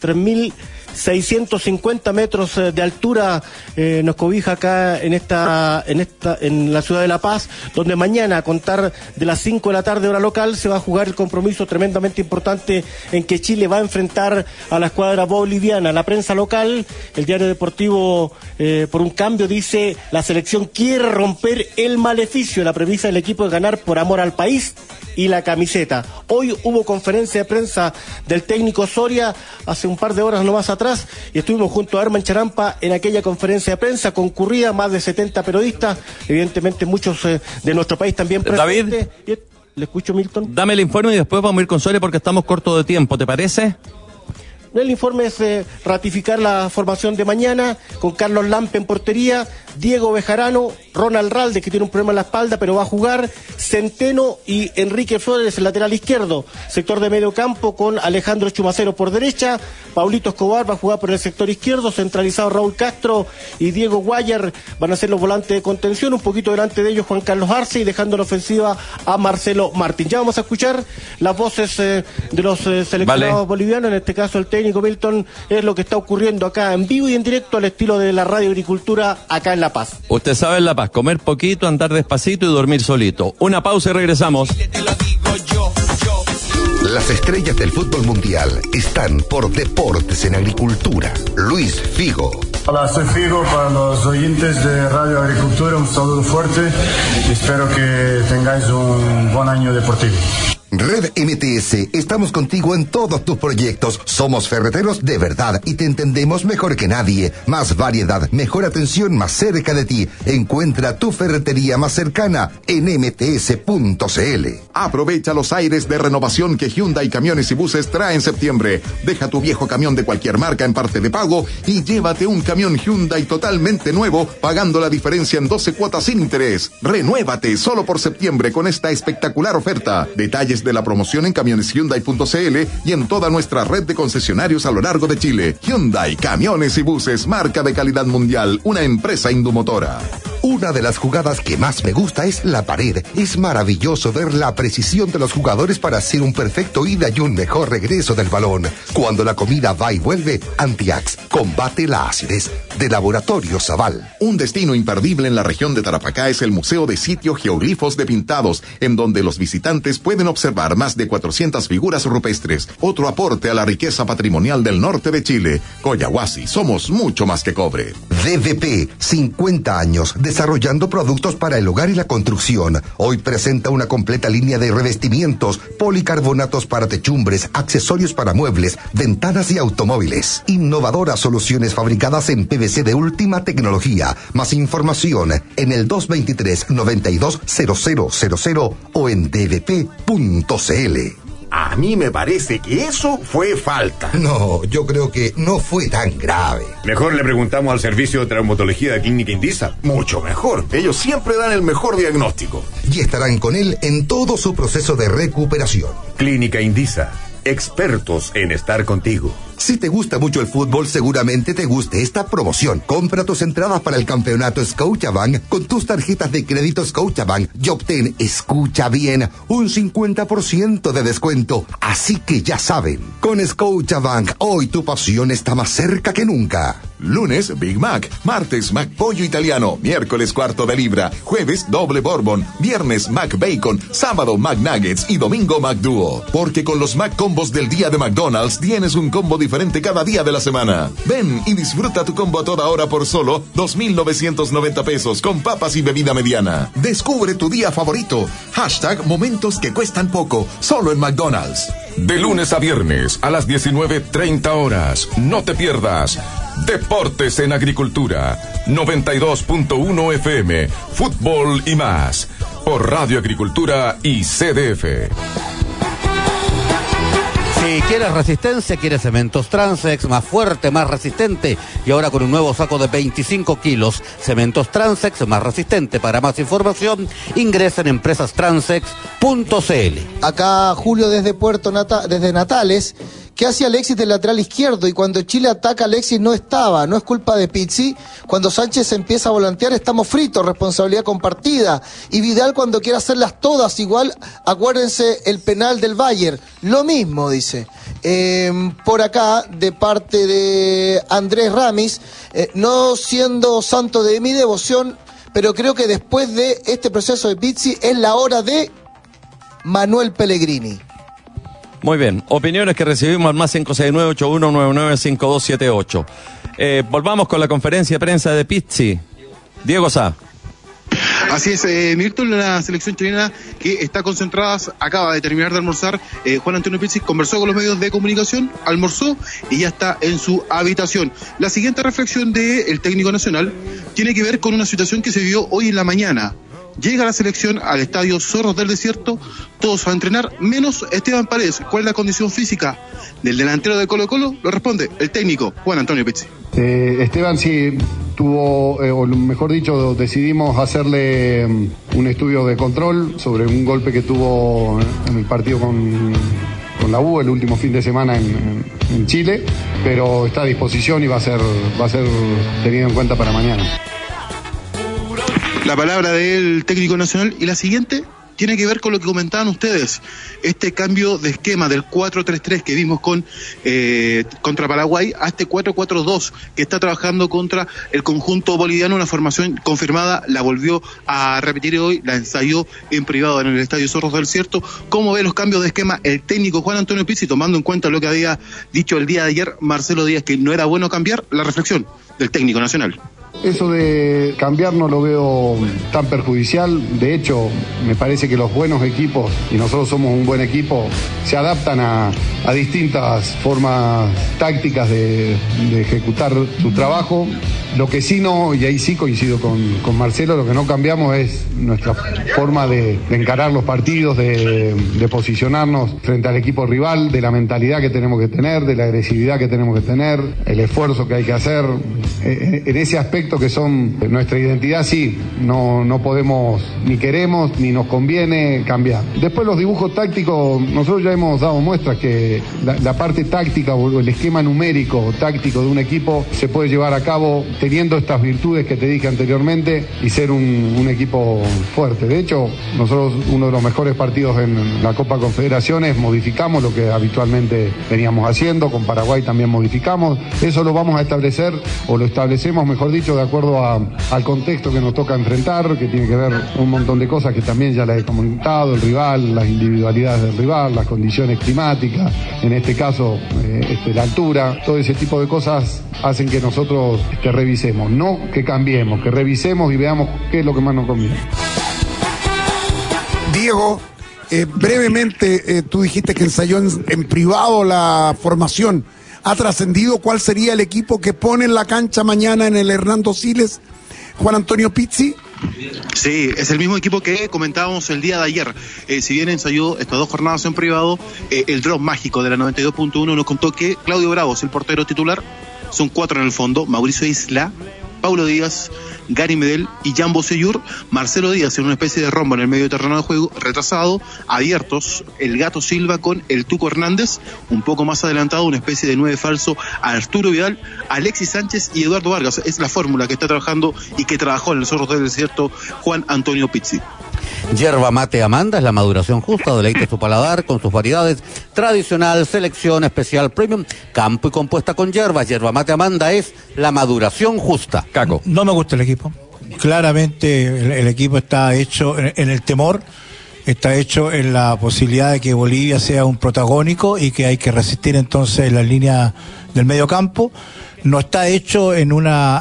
3.650 metros de altura nos cobija acá en la ciudad de La Paz, donde mañana, a contar de las 5:00 hora local, se va a jugar el compromiso tremendamente importante en que Chile va a enfrentar a la escuadra boliviana. La prensa local, el diario deportivo por un cambio, dice: la selección quiere romper el maleficio. La premisa del equipo es ganar por amor al país y la camiseta. Hoy hubo conferencia de prensa del técnico Soria hace un par de horas nomás atrás, y estuvimos junto a Germán Charampa en aquella conferencia de prensa concurrida, más de 70 periodistas, evidentemente muchos de nuestro país también presentes. David, le escucho, Milton. Dame el informe y después vamos a ir con Soria porque estamos cortos de tiempo, ¿te parece? El informe es ratificar la formación de mañana con Carlos Lampe en portería, Diego Bejarano, Ronald Ralde, que tiene un problema en la espalda pero va a jugar, Centeno y Enrique Flores, el lateral izquierdo. Sector de medio campo con Alejandro Chumacero por derecha, Paulito Escobar va a jugar por el sector izquierdo, centralizado Raúl Castro y Diego Guayar van a ser los volantes de contención, un poquito delante de ellos Juan Carlos Arce, y dejando la ofensiva a Marcelo Martín. Ya vamos a escuchar las voces de los seleccionados bolivianos, en este caso el técnico Milton. Es lo que está ocurriendo acá en vivo y en directo al estilo de la Radio Agricultura acá en La Paz. Usted sabe en La Paz, comer poquito, andar despacito y dormir solito. Una pausa y regresamos. Las estrellas del fútbol mundial están por Deportes en Agricultura. Luis Figo. Hola, soy Figo. Para los oyentes de Radio Agricultura, un saludo fuerte y espero que tengáis un buen año deportivo. Red MTS, estamos contigo en todos tus proyectos. Somos ferreteros de verdad y te entendemos mejor que nadie. Más variedad, mejor atención más cerca de ti. Encuentra tu ferretería más cercana en mts.cl. Aprovecha los aires de renovación que Hyundai Camiones y Buses trae en septiembre. Deja tu viejo camión de cualquier marca en parte de pago y llévate un camión Hyundai totalmente nuevo, pagando la diferencia en 12 cuotas sin interés. Renuévate solo por septiembre con esta espectacular oferta. Detalles detalles de la promoción en camioneshyundai.cl y en toda nuestra red de concesionarios a lo largo de Chile. Hyundai, camiones y buses, marca de calidad mundial, una empresa indumotora. Una de las jugadas que más me gusta es la pared. Es maravilloso ver la precisión de los jugadores para hacer un perfecto ida y un mejor regreso del balón. Cuando la comida va y vuelve, Antiax combate la acidez. De Laboratorio Zaval. Un destino imperdible en la región de Tarapacá es el Museo de Sitio Geoglifos de Pintados, en donde los visitantes pueden observar más de 400 figuras rupestres. Otro aporte a la riqueza patrimonial del norte de Chile. Coyahuasi, somos mucho más que cobre. DDP, 50 años, desarrollando productos para el hogar y la construcción. Hoy presenta una completa línea de revestimientos, policarbonatos para techumbres, accesorios para muebles, ventanas y automóviles. Innovadoras soluciones fabricadas en PVC de última tecnología. Más información en el 223-920000 o en dvp.cl. A mí me parece que eso fue falta. No, yo creo que no fue tan grave. Mejor le preguntamos al servicio de traumatología de Clínica Indisa. Mucho mejor. Ellos siempre dan el mejor diagnóstico. Y estarán con él en todo su proceso de recuperación. Clínica Indisa. Expertos en estar contigo. Si te gusta mucho el fútbol, seguramente te guste esta promoción. Compra tus entradas para el campeonato Scotiabank con tus tarjetas de crédito Scotiabank y obtén, escucha bien, un 50% de descuento. Así que ya saben, con Scotiabank, hoy tu pasión está más cerca que nunca. Lunes, Big Mac. Martes, Mac Pollo Italiano. Miércoles, cuarto de libra. Jueves, doble Bourbon. Viernes, Mac Bacon. Sábado, Mac Nuggets. Y domingo, Mac Duo. Porque con los Mac Combos del día de McDonald's tienes un combo diferente cada día de la semana. Ven y disfruta tu combo a toda hora por solo 2,990 pesos con papas y bebida mediana. Descubre tu día favorito. Hashtag momentos que cuestan poco. Solo en McDonald's. De lunes a viernes a las 19:30 horas. No te pierdas Deportes en Agricultura, 92.1 FM, fútbol y más, por Radio Agricultura y CDF. Si quieres resistencia, quieres Cementos Transex, más fuerte, más resistente, y ahora con un nuevo saco de 25 kilos, Cementos Transex, más resistente. Para más información, ingresa en empresastransex.cl. Acá Julio desde desde Natales. ¿Qué hacía Alexis del lateral izquierdo? Y cuando Chile ataca, Alexis no estaba. No es culpa de Pizzi. Cuando Sánchez empieza a volantear, estamos fritos. Responsabilidad compartida. Y Vidal cuando quiere hacerlas todas igual, acuérdense el penal del Bayern. Lo mismo, dice. Por acá, de parte de Andrés Ramis, no siendo santo de mi devoción, pero creo que después de este proceso de Pizzi es la hora de Manuel Pellegrini. Muy bien, opiniones que recibimos al más 569-8199-5278. Volvamos con la conferencia de prensa de Pizzi. Diego Sá. Así es, Mirto, la selección chilena que está concentrada, acaba de terminar de almorzar. Juan Antonio Pizzi conversó con los medios de comunicación, almorzó y ya está en su habitación. La siguiente reflexión del técnico nacional tiene que ver con una situación que se vio hoy en la mañana. Llega la selección al estadio Zorros del Desierto, todos a entrenar, menos Esteban Paredes. ¿Cuál es la condición física del delantero de Colo-Colo? Lo responde el técnico Juan Antonio Pizzi. Esteban sí tuvo, o mejor dicho, decidimos hacerle un estudio de control sobre un golpe que tuvo en el partido con la U el último fin de semana en Chile, pero está a disposición y va a ser tenido en cuenta para mañana. La palabra del técnico nacional. Y la siguiente tiene que ver con lo que comentaban ustedes, este cambio de esquema del 4-3-3 que vimos contra Paraguay a este 4-4-2 que está trabajando contra el conjunto boliviano, una formación confirmada, la volvió a repetir hoy, la ensayó en privado en el estadio Zorros del Desierto. ¿Cómo ve los cambios de esquema el técnico Juan Antonio Pizzi, tomando en cuenta lo que había dicho el día de ayer Marcelo Díaz, que no era bueno cambiar? La reflexión del técnico nacional. Eso de cambiar no lo veo tan perjudicial. De hecho, me parece que los buenos equipos, y nosotros somos un buen equipo, se adaptan a distintas formas tácticas de ejecutar su trabajo. Lo que sí no, y ahí sí coincido con Marcelo, lo que no cambiamos es nuestra forma de encarar los partidos, de posicionarnos frente al equipo rival, de la mentalidad que tenemos que tener, de la agresividad que tenemos que tener, el esfuerzo que hay que hacer. En ese aspecto que son nuestra identidad, sí, no podemos, ni queremos, ni nos conviene cambiar. Después los dibujos tácticos, nosotros ya hemos dado muestras que la parte táctica o el esquema numérico táctico de un equipo se puede llevar a cabo teniendo estas virtudes que te dije anteriormente y ser un equipo fuerte. De hecho, nosotros uno de los mejores partidos en la Copa Confederaciones modificamos lo que habitualmente veníamos haciendo, con Paraguay también modificamos. Eso lo vamos a establecer, o lo establecemos, mejor dicho, de acuerdo al contexto que nos toca enfrentar, que tiene que ver un montón de cosas que también ya les he comentado, el rival, las individualidades del rival, las condiciones climáticas, en este caso la altura, todo ese tipo de cosas hacen que nosotros revisemos, no que cambiemos, que revisemos y veamos qué es lo que más nos conviene. Diego, brevemente, tú dijiste que ensayó en privado la formación. ¿Ha trascendido cuál sería el equipo que pone en la cancha mañana en el Hernando Siles, Juan Antonio Pizzi? Sí, es el mismo equipo que comentábamos el día de ayer. Si bien ensayó estas 2 jornadas en privado, el drop mágico de la 92.1 nos contó que Claudio Bravo es el portero titular. Son 4 en el fondo: Mauricio Isla, Paulo Díaz, Gary Medel y Jan Bosellur. Marcelo Díaz en una especie de rombo en el medio terreno de juego, retrasado. Abiertos, el Gato Silva con el Tuco Hernández. Un poco más adelantado, una especie de 9 falso, Arturo Vidal, Alexis Sánchez y Eduardo Vargas. Es la fórmula que está trabajando y que trabajó en el Zorros del Desierto Juan Antonio Pizzi. Yerba Mate Amanda es la maduración justa, deleite su paladar con sus variedades tradicional, selección, especial, premium, campo y compuesta con hierbas. Yerba Mate Amanda es la maduración justa. Caco. No me gusta el equipo. Claramente el equipo está hecho en el temor, está hecho en la posibilidad de que Bolivia sea un protagónico y que hay que resistir entonces en la línea del medio campo. No está hecho en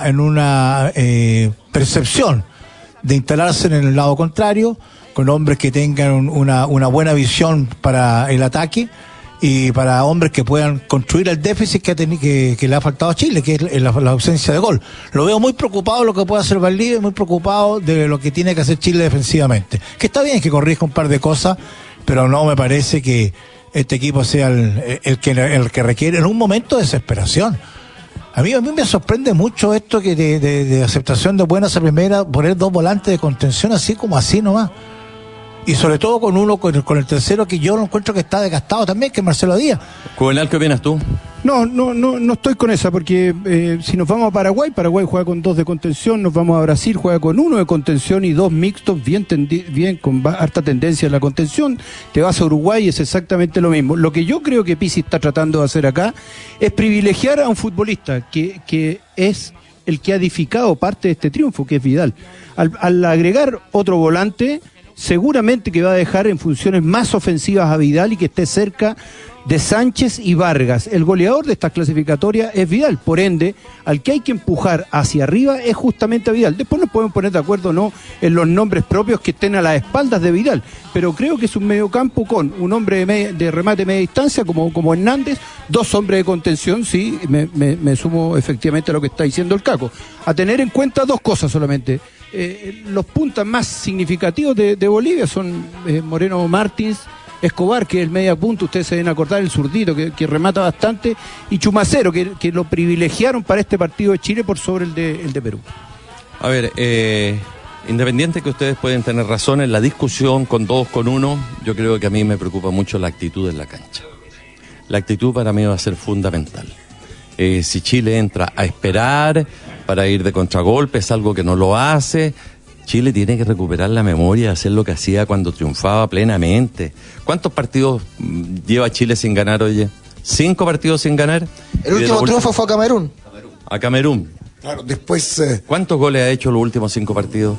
una percepción de instalarse en el lado contrario, con hombres que tengan una buena visión para el ataque y para hombres que puedan construir el déficit que le ha faltado a Chile, que es la ausencia de gol. Lo veo muy preocupado de lo que puede hacer Valdivia, muy preocupado de lo que tiene que hacer Chile defensivamente. Que está bien que corrija un par de cosas, pero no me parece que este equipo sea el que requiere en un momento de desesperación. A mí me sorprende mucho esto que de aceptación de buenas a primera, poner 2 volantes de contención así como así nomás. Y sobre todo con el tercero, que yo lo encuentro que está desgastado también, que es Marcelo Díaz. Juvenal, ¿qué opinas tú? No estoy con esa, porque si nos vamos a Paraguay juega con 2 de contención, nos vamos a Brasil, juega con 1 de contención y 2 mixtos, bien con harta tendencia en la contención. Te vas a Uruguay y es exactamente lo mismo. Lo que yo creo que Pizzi está tratando de hacer acá es privilegiar a un futbolista que es el que ha edificado parte de este triunfo, que es Vidal. Al agregar otro volante, seguramente que va a dejar en funciones más ofensivas a Vidal y que esté cerca de Sánchez y Vargas. El goleador de esta clasificatoria es Vidal, por ende, al que hay que empujar hacia arriba es justamente a Vidal. Después nos podemos poner de acuerdo o no en los nombres propios que estén a las espaldas de Vidal, pero creo que es un mediocampo con un hombre de remate media distancia como Hernández, 2 hombres de contención, sí, me sumo efectivamente a lo que está diciendo el Caco. A tener en cuenta 2 cosas solamente. Los puntas más significativos de Bolivia son Moreno Martins, Escobar, que es el media punta, ustedes se deben acordar, el zurdito que remata bastante, y Chumacero, que lo privilegiaron para este partido de Chile por sobre el de Perú. A ver, independiente que ustedes pueden tener razón en la discusión con 2, con 1, yo creo que a mí me preocupa mucho la actitud en la cancha. La actitud para mí va a ser fundamental. Si Chile entra a esperar para ir de contragolpe, es algo que no lo hace. Chile tiene que recuperar la memoria, hacer lo que hacía cuando triunfaba plenamente. ¿Cuántos partidos lleva Chile sin ganar, oye? 5 partidos sin ganar. El último triunfo fue a Camerún. A Camerún. Claro, después... ¿Cuántos goles ha hecho los últimos 5 partidos?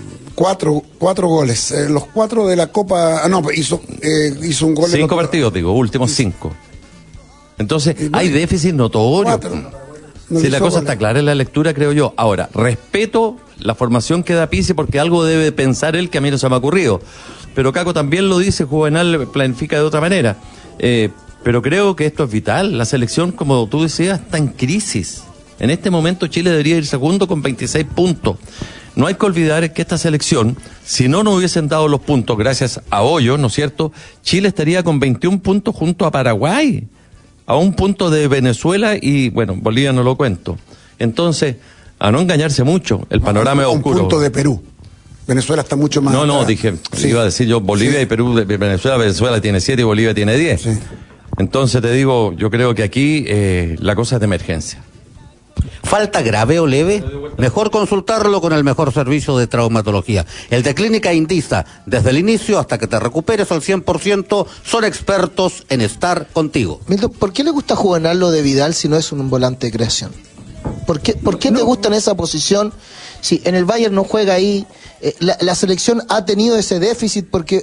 4 goles. Los 4 de la Copa... hizo un gol... 5 partidos, digo, últimos 5. Entonces, hay déficit notorio. Si la cosa está clara en la lectura, creo yo. Ahora, respeto la formación que da Pizzi, porque algo debe pensar él que a mí no se me ha ocurrido. Pero Caco también lo dice, Juvenal planifica de otra manera. Pero creo que esto es vital. La selección, como tú decías, está en crisis. En este momento Chile debería ir segundo con 26 puntos. No hay que olvidar que esta selección, si no nos hubiesen dado los puntos gracias a Hoyos, ¿no es cierto?, Chile estaría con 21 puntos junto a Paraguay, a un punto de Venezuela y, bueno, Bolivia no lo cuento. Entonces, a no engañarse mucho, el panorama es oscuro. Un punto de Perú. Venezuela está mucho más... No, dije, iba a decir yo, Bolivia y Perú, Venezuela tiene 7 y Bolivia tiene 10. Sí. Entonces te digo, yo creo que aquí la cosa es de emergencia. ¿Falta grave o leve? Mejor consultarlo con el mejor servicio de traumatología. El de Clínica Indisa, desde el inicio hasta que te recuperes al 100%, son expertos en estar contigo. Milton, ¿por qué le gusta jugar lo de Vidal si no es un volante de creación? ¿Por qué te gusta en esa posición? Si en el Bayern no juega ahí, la selección ha tenido ese déficit porque...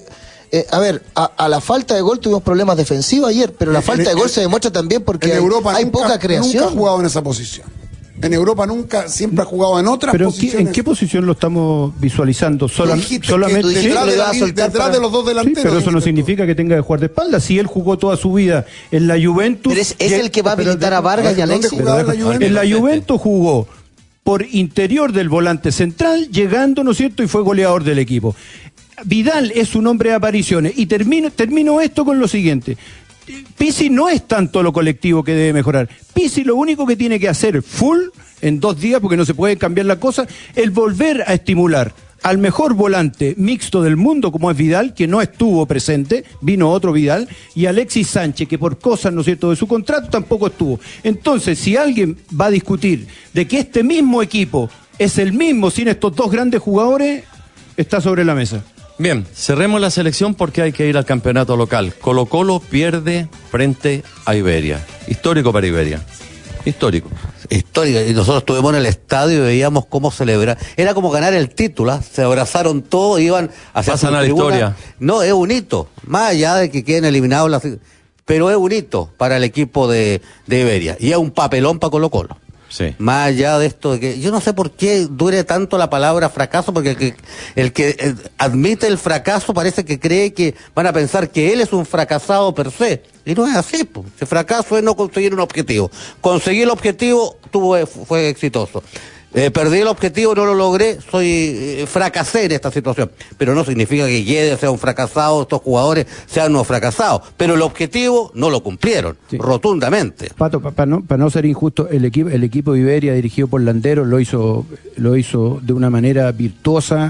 a la falta de gol tuvimos problemas defensivos ayer, pero la falta de gol se demuestra también porque hay poca creación. Nunca ha jugado en esa posición. En Europa nunca, siempre ha jugado en otras posiciones. ¿Pero en qué posición lo estamos visualizando? Solamente detrás de los dos delanteros. Sí, pero eso no significa que tenga que jugar de espalda. Si él jugó toda su vida en la Juventus... Pero es el que va a habilitar a Vargas y a Alexis. En la Juventus jugó por interior del volante central, llegando, ¿no es cierto?, y fue goleador del equipo. Vidal es un hombre de apariciones. Y termino esto con lo siguiente. Pizzi no es tanto lo colectivo que debe mejorar. Pizzi lo único que tiene que hacer full en 2 días, porque no se puede cambiar la cosa, es volver a estimular al mejor volante mixto del mundo, como es Vidal, que no estuvo presente, vino otro Vidal, y Alexis Sánchez, que por cosas, ¿no es cierto?, de su contrato tampoco estuvo. Entonces, si alguien va a discutir de que este mismo equipo es el mismo sin estos 2 grandes jugadores, está sobre la mesa. Bien, cerremos la selección porque hay que ir al campeonato local. Colo-Colo pierde frente a Iberia. Histórico para Iberia. Histórico. Histórico. Y nosotros estuvimos en el estadio y veíamos cómo celebrar. Era como ganar el título, ¿eh? Se abrazaron todos, iban hacia pasan a la historia. No, es un hito. Más allá de que queden eliminados pero es un hito para el equipo de Iberia. Y es un papelón para Colo-Colo. Sí. Más allá de esto, de que yo no sé por qué dure tanto la palabra fracaso, porque el que admite el fracaso parece que cree que van a pensar que él es un fracasado per se. Y no es así, pues. El fracaso es no conseguir un objetivo. Conseguí el objetivo, fue exitoso. Perdí el objetivo, no lo logré, fracasé en esta situación. Pero no significa que Guedes sea un fracasado, estos jugadores sean unos fracasados. Pero el objetivo no lo cumplieron, rotundamente. Pato, para no ser injusto, el equipo de Iberia, dirigido por Landero, lo hizo de una manera virtuosa,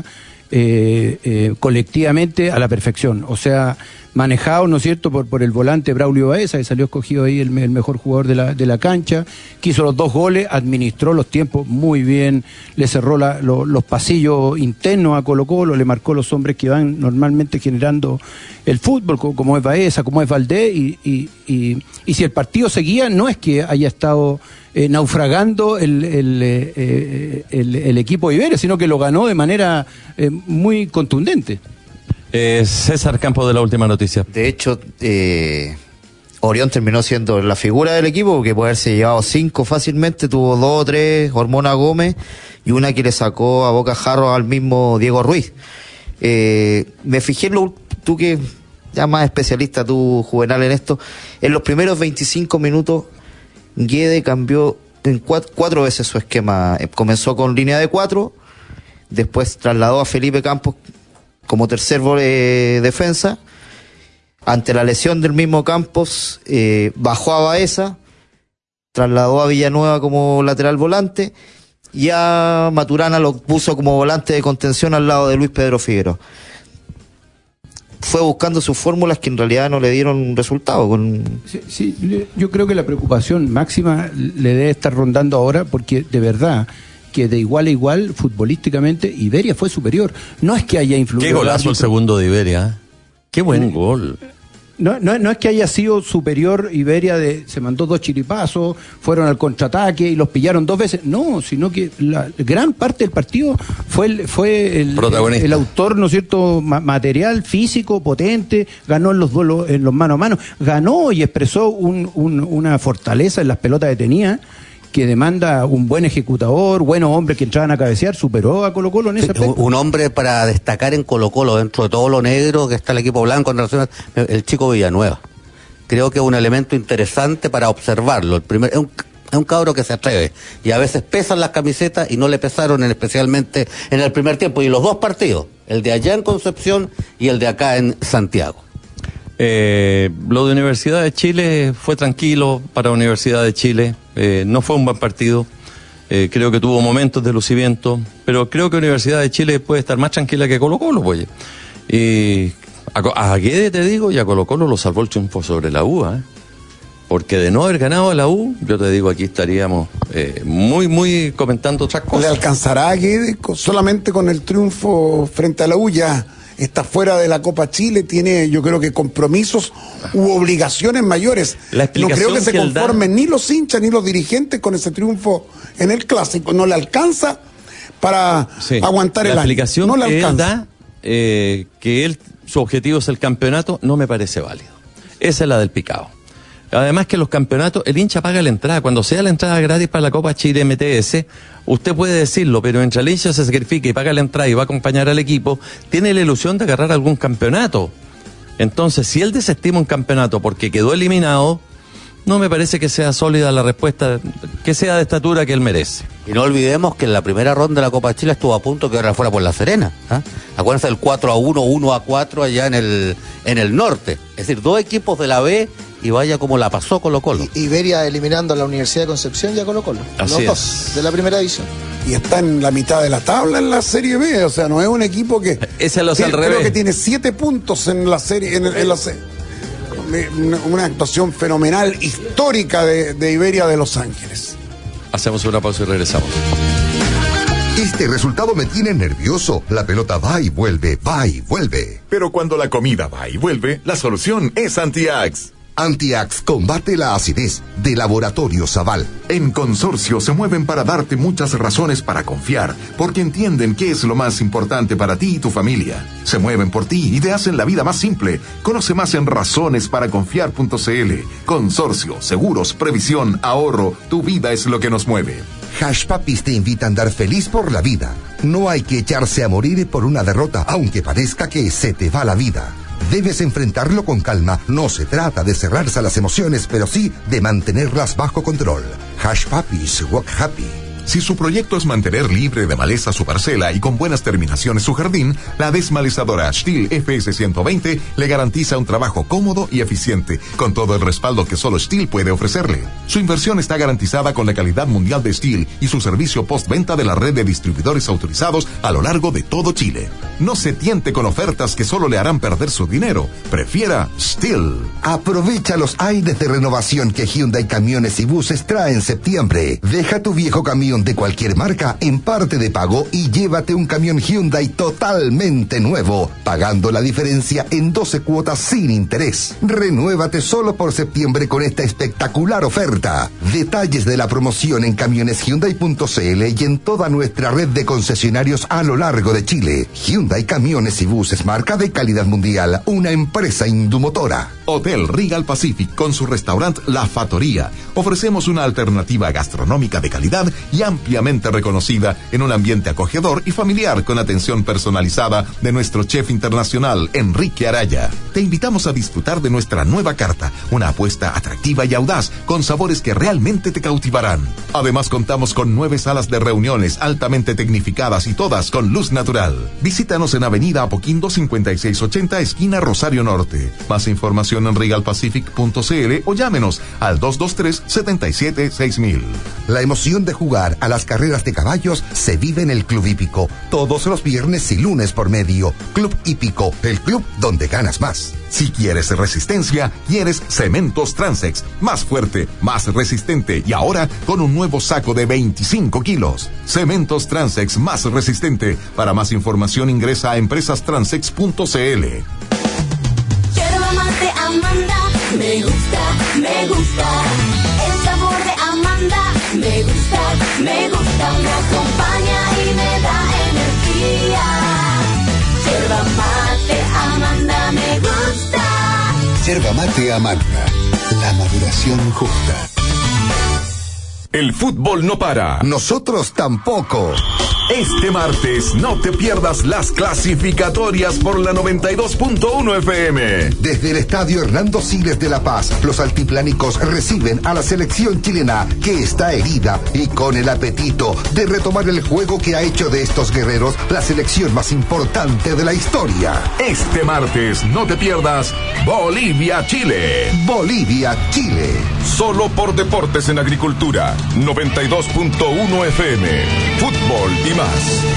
colectivamente a la perfección. O sea, manejado, ¿no es cierto?, por el volante Braulio Baeza, que salió escogido ahí el mejor jugador de la cancha, que hizo los 2 goles, administró los tiempos muy bien, le cerró los pasillos internos a Colo-Colo, le marcó los hombres que van normalmente generando el fútbol, como es Baeza, como es Valdés, y si el partido seguía, no es que haya estado naufragando el equipo de Iberia, sino que lo ganó de manera muy contundente. César Campos de la última noticia. De hecho, Orión terminó siendo la figura del equipo, que puede haberse llevado 5 fácilmente, tuvo 2 o 3, Hormona Gómez, y una que le sacó a bocajarro al mismo Diego Ruiz. Me fijé en tú que ya más especialista, tú Juvenal en esto, en los primeros 25 minutos, Guede cambió en 4 veces su esquema. Comenzó con línea de 4, después trasladó a Felipe Campos como tercer defensa. Ante la lesión del mismo Campos, bajó a Baeza, trasladó a Villanueva como lateral volante, y a Maturana lo puso como volante de contención al lado de Luis Pedro Figueroa. Fue buscando sus fórmulas que en realidad no le dieron resultado. Sí, yo creo que la preocupación máxima le debe estar rondando ahora, porque de verdad que de igual a igual, futbolísticamente, Iberia fue superior. No es que haya influido... Qué golazo el segundo de Iberia. Qué buen gol. No es que haya sido superior Iberia, se mandó 2 chiripazos, fueron al contraataque y los pillaron 2 veces. No, sino que la gran parte del partido fue el autor, ¿no es cierto?, material, físico, potente, ganó en los duelos, en los mano a mano, ganó y expresó una fortaleza en las pelotas que tenía, que demanda un buen ejecutador, buenos hombres que entraban a cabecear, superó a Colo-Colo en ese aspecto. Un hombre para destacar en Colo-Colo, dentro de todo lo negro que está el equipo blanco en relación el chico Villanueva. Creo que es un elemento interesante para observarlo. Es Es un cabro que se atreve. Y a veces pesan las camisetas y no le pesaron especialmente en el primer tiempo. Y los dos partidos, el de allá en Concepción y el de acá en Santiago. Lo de Universidad de Chile fue tranquilo para Universidad de Chile. No fue un buen partido. Creo que tuvo momentos de lucimiento. Pero creo que Universidad de Chile puede estar más tranquila que Colo-Colo, pues. Y a Guede te digo, y a Colo-Colo lo salvó el triunfo sobre la U, porque de no haber ganado a la U, yo te digo, aquí estaríamos muy comentando otras cosas. ¿Le alcanzará a Guede solamente con el triunfo frente a la U? Ya está fuera de la Copa Chile, tiene, yo creo que compromisos u obligaciones mayores. No creo que se conformen ni los hinchas ni los dirigentes con ese triunfo en el Clásico. No le alcanza para aguantar el año. La explicación no le que alcanza. él da, que su objetivo es el campeonato, no me parece válido. Esa es la del picado. Además que los campeonatos, el hincha paga la entrada. Cuando sea la entrada gratis para la Copa Chile MTS, usted puede decirlo, pero mientras el hincha se sacrifica y paga la entrada y va a acompañar al equipo, tiene la ilusión de agarrar algún campeonato. Entonces, si él desestima un campeonato porque quedó eliminado, no me parece que sea sólida la respuesta, que sea de estatura que él merece. Y no olvidemos que en la primera ronda de la Copa Chile estuvo a punto que ahora fuera por La Serena. Acuérdense del 4-1, 1-4 allá en el norte. Es decir, dos equipos de la B y vaya como la pasó Colo-Colo. Iberia eliminando a la Universidad de Concepción y a Colo-Colo. Los dos de la primera división. Y está en la mitad de la tabla en la Serie B, o sea, no es un equipo que... Ese lo hace al revés. Creo que tiene 7 puntos en la serie, en la serie. Una actuación fenomenal, histórica de Iberia de Los Ángeles. Hacemos una pausa y regresamos. Este resultado me tiene nervioso. La pelota va y vuelve, va y vuelve. Pero cuando la comida va y vuelve, la solución es Antiax. Antiax combate la acidez, de Laboratorio Zaval. En Consorcio se mueven para darte muchas razones para confiar, porque entienden qué es lo más importante para ti y tu familia. Se mueven por ti y te hacen la vida más simple. Conoce más en razonesparaconfiar.cl. Consorcio, seguros, previsión, ahorro, tu vida es lo que nos mueve. Hash Papis te invita a andar feliz por la vida. No hay que echarse a morir por una derrota, aunque parezca que se te va la vida. Debes enfrentarlo con calma. No se trata de cerrarse a las emociones, pero sí de mantenerlas bajo control. Hash Papis, walk happy. Si su proyecto es mantener libre de maleza su parcela y con buenas terminaciones su jardín, la desmalezadora Stihl FS 120 le garantiza un trabajo cómodo y eficiente, con todo el respaldo que solo Stihl puede ofrecerle. Su inversión está garantizada con la calidad mundial de Stihl y su servicio postventa de la red de distribuidores autorizados a lo largo de todo Chile. No se tiente con ofertas que solo le harán perder su dinero. Prefiera Stihl. Aprovecha los aires de renovación que Hyundai Camiones y Buses trae en septiembre. Deja tu viejo camión de cualquier marca en parte de pago y llévate un camión Hyundai totalmente nuevo, pagando la diferencia en 12 cuotas sin interés. Renuévate solo por septiembre con esta espectacular oferta. Detalles de la promoción en camioneshyundai.cl y en toda nuestra red de concesionarios a lo largo de Chile. Hyundai Camiones y Buses, marca de calidad mundial, una empresa indumotora. Hotel Regal Pacific con su restaurante La Fattoria. Ofrecemos una alternativa gastronómica de calidad y ampliamente reconocida en un ambiente acogedor y familiar con atención personalizada de nuestro chef internacional, Enrique Araya. Te invitamos a disfrutar de nuestra nueva carta, una apuesta atractiva y audaz con sabores que realmente te cautivarán. Además contamos con 9 salas de reuniones altamente tecnificadas y todas con luz natural. Visítanos en Avenida Apoquindo 5680, esquina Rosario Norte. Más información en regalpacific.cl o llámenos al 223-77-6000. La emoción de jugar a las carreras de caballos se vive en el Club Hípico, todos los viernes y lunes por medio. Club Hípico, el club donde ganas más. Si quieres resistencia, quieres Cementos Transex, más fuerte, más resistente y ahora con un nuevo saco de 25 kilos. Cementos Transex más resistente. Para más información ingresa a empresastransex.cl. De Amanda, me gusta, el sabor de Amanda, me gusta, me acompaña y me da energía. Yerba mate Amanda, me gusta. Yerba mate Amanda, la maduración justa. El fútbol no para. Nosotros tampoco. Este martes no te pierdas las clasificatorias por la 92.1 FM. Desde el Estadio Hernando Siles de La Paz, los altiplánicos reciben a la selección chilena que está herida y con el apetito de retomar el juego que ha hecho de estos guerreros la selección más importante de la historia. Este martes no te pierdas Bolivia-Chile. Bolivia-Chile. Solo por Deportes en Agricultura, 92.1 FM. Fútbol y más.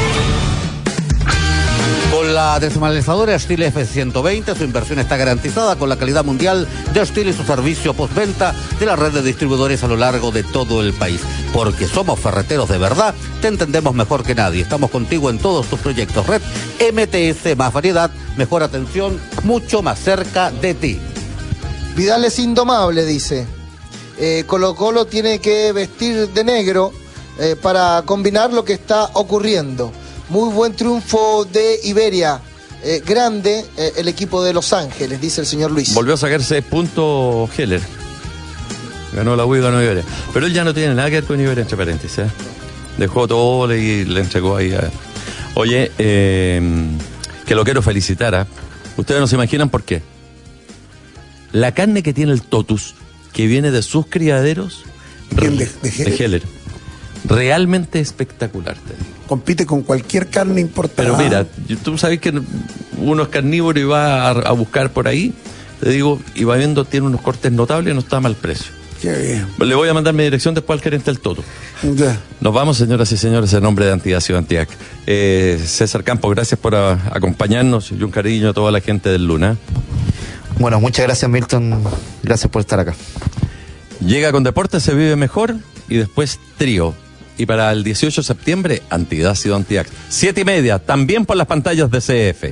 Con la desmalizadora Steel F-120, su inversión está garantizada con la calidad mundial de Steel y su servicio postventa de la red de distribuidores a lo largo de todo el país. Porque somos ferreteros de verdad, te entendemos mejor que nadie. Estamos contigo en todos tus proyectos. Red MTS, más variedad, mejor atención, mucho más cerca de ti. Vidal es indomable, dice. Colo-Colo tiene que vestir de negro para combinar lo que está ocurriendo. Muy buen triunfo de Iberia. Grande el equipo de Los Ángeles, dice el señor Luis. Volvió a sacar 6 puntos Heller. Ganó la U y ganó Iberia. Pero él ya no tiene nada que ver con Iberia, entre paréntesis. Dejó todo y le entregó ahí a... Oye, que lo quiero felicitar. Ustedes no se imaginan por qué. La carne que tiene el Totus, que viene de sus criaderos, de Heller, realmente espectacular, te digo. Compite con cualquier carne importada. Pero mira, tú sabes que uno es carnívoro y va a buscar por ahí, te digo, y va viendo, tiene unos cortes notables y no está a mal precio. Qué bien. Le voy a mandar mi dirección después al gerente del Toto. Ya. Nos vamos, señoras y señores, en nombre de Antiácido Antiac. César Campos, gracias por acompañarnos y un cariño a toda la gente del Luna. Bueno, muchas gracias, Milton. Gracias por estar acá. Llega con Deportes, se vive mejor, y después Trío. Y para el 18 de septiembre, Antiácido Antiac. 7:30, también por las pantallas de CF.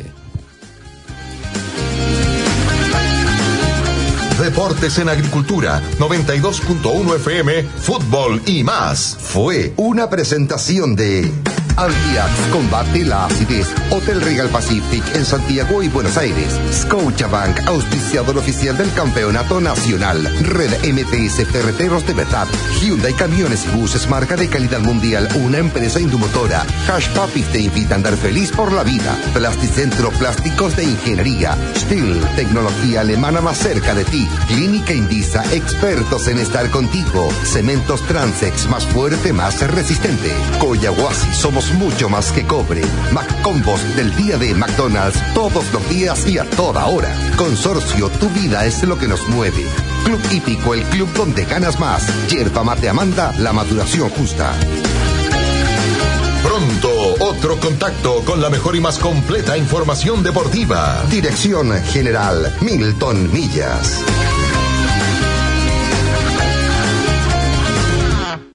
Deportes en Agricultura, 92.1 FM, Fútbol y más. Fue una presentación de Antiax combate la acidez. Hotel Regal Pacific en Santiago y Buenos Aires. Scotiabank, auspiciador oficial del Campeonato Nacional. Red MTS Ferreteros de verdad. Hyundai Camiones y Buses, marca de calidad mundial, una empresa indumotora. Hash Puppies te invita a andar feliz por la vida. Plasticentro, plásticos de ingeniería. Steel, tecnología alemana más cerca de ti. Clínica Indisa, expertos en estar contigo. Cementos Transex, más fuerte, más resistente. Coyahuasi, somos mucho más que cobre. McCombos del día de McDonald's, todos los días y a toda hora. Consorcio, tu vida es lo que nos mueve. Club Hípico, el club donde ganas más. Yerba Mate Amanda, la maduración justa. Pronto, otro contacto con la mejor y más completa información deportiva. Dirección General Milton Millas.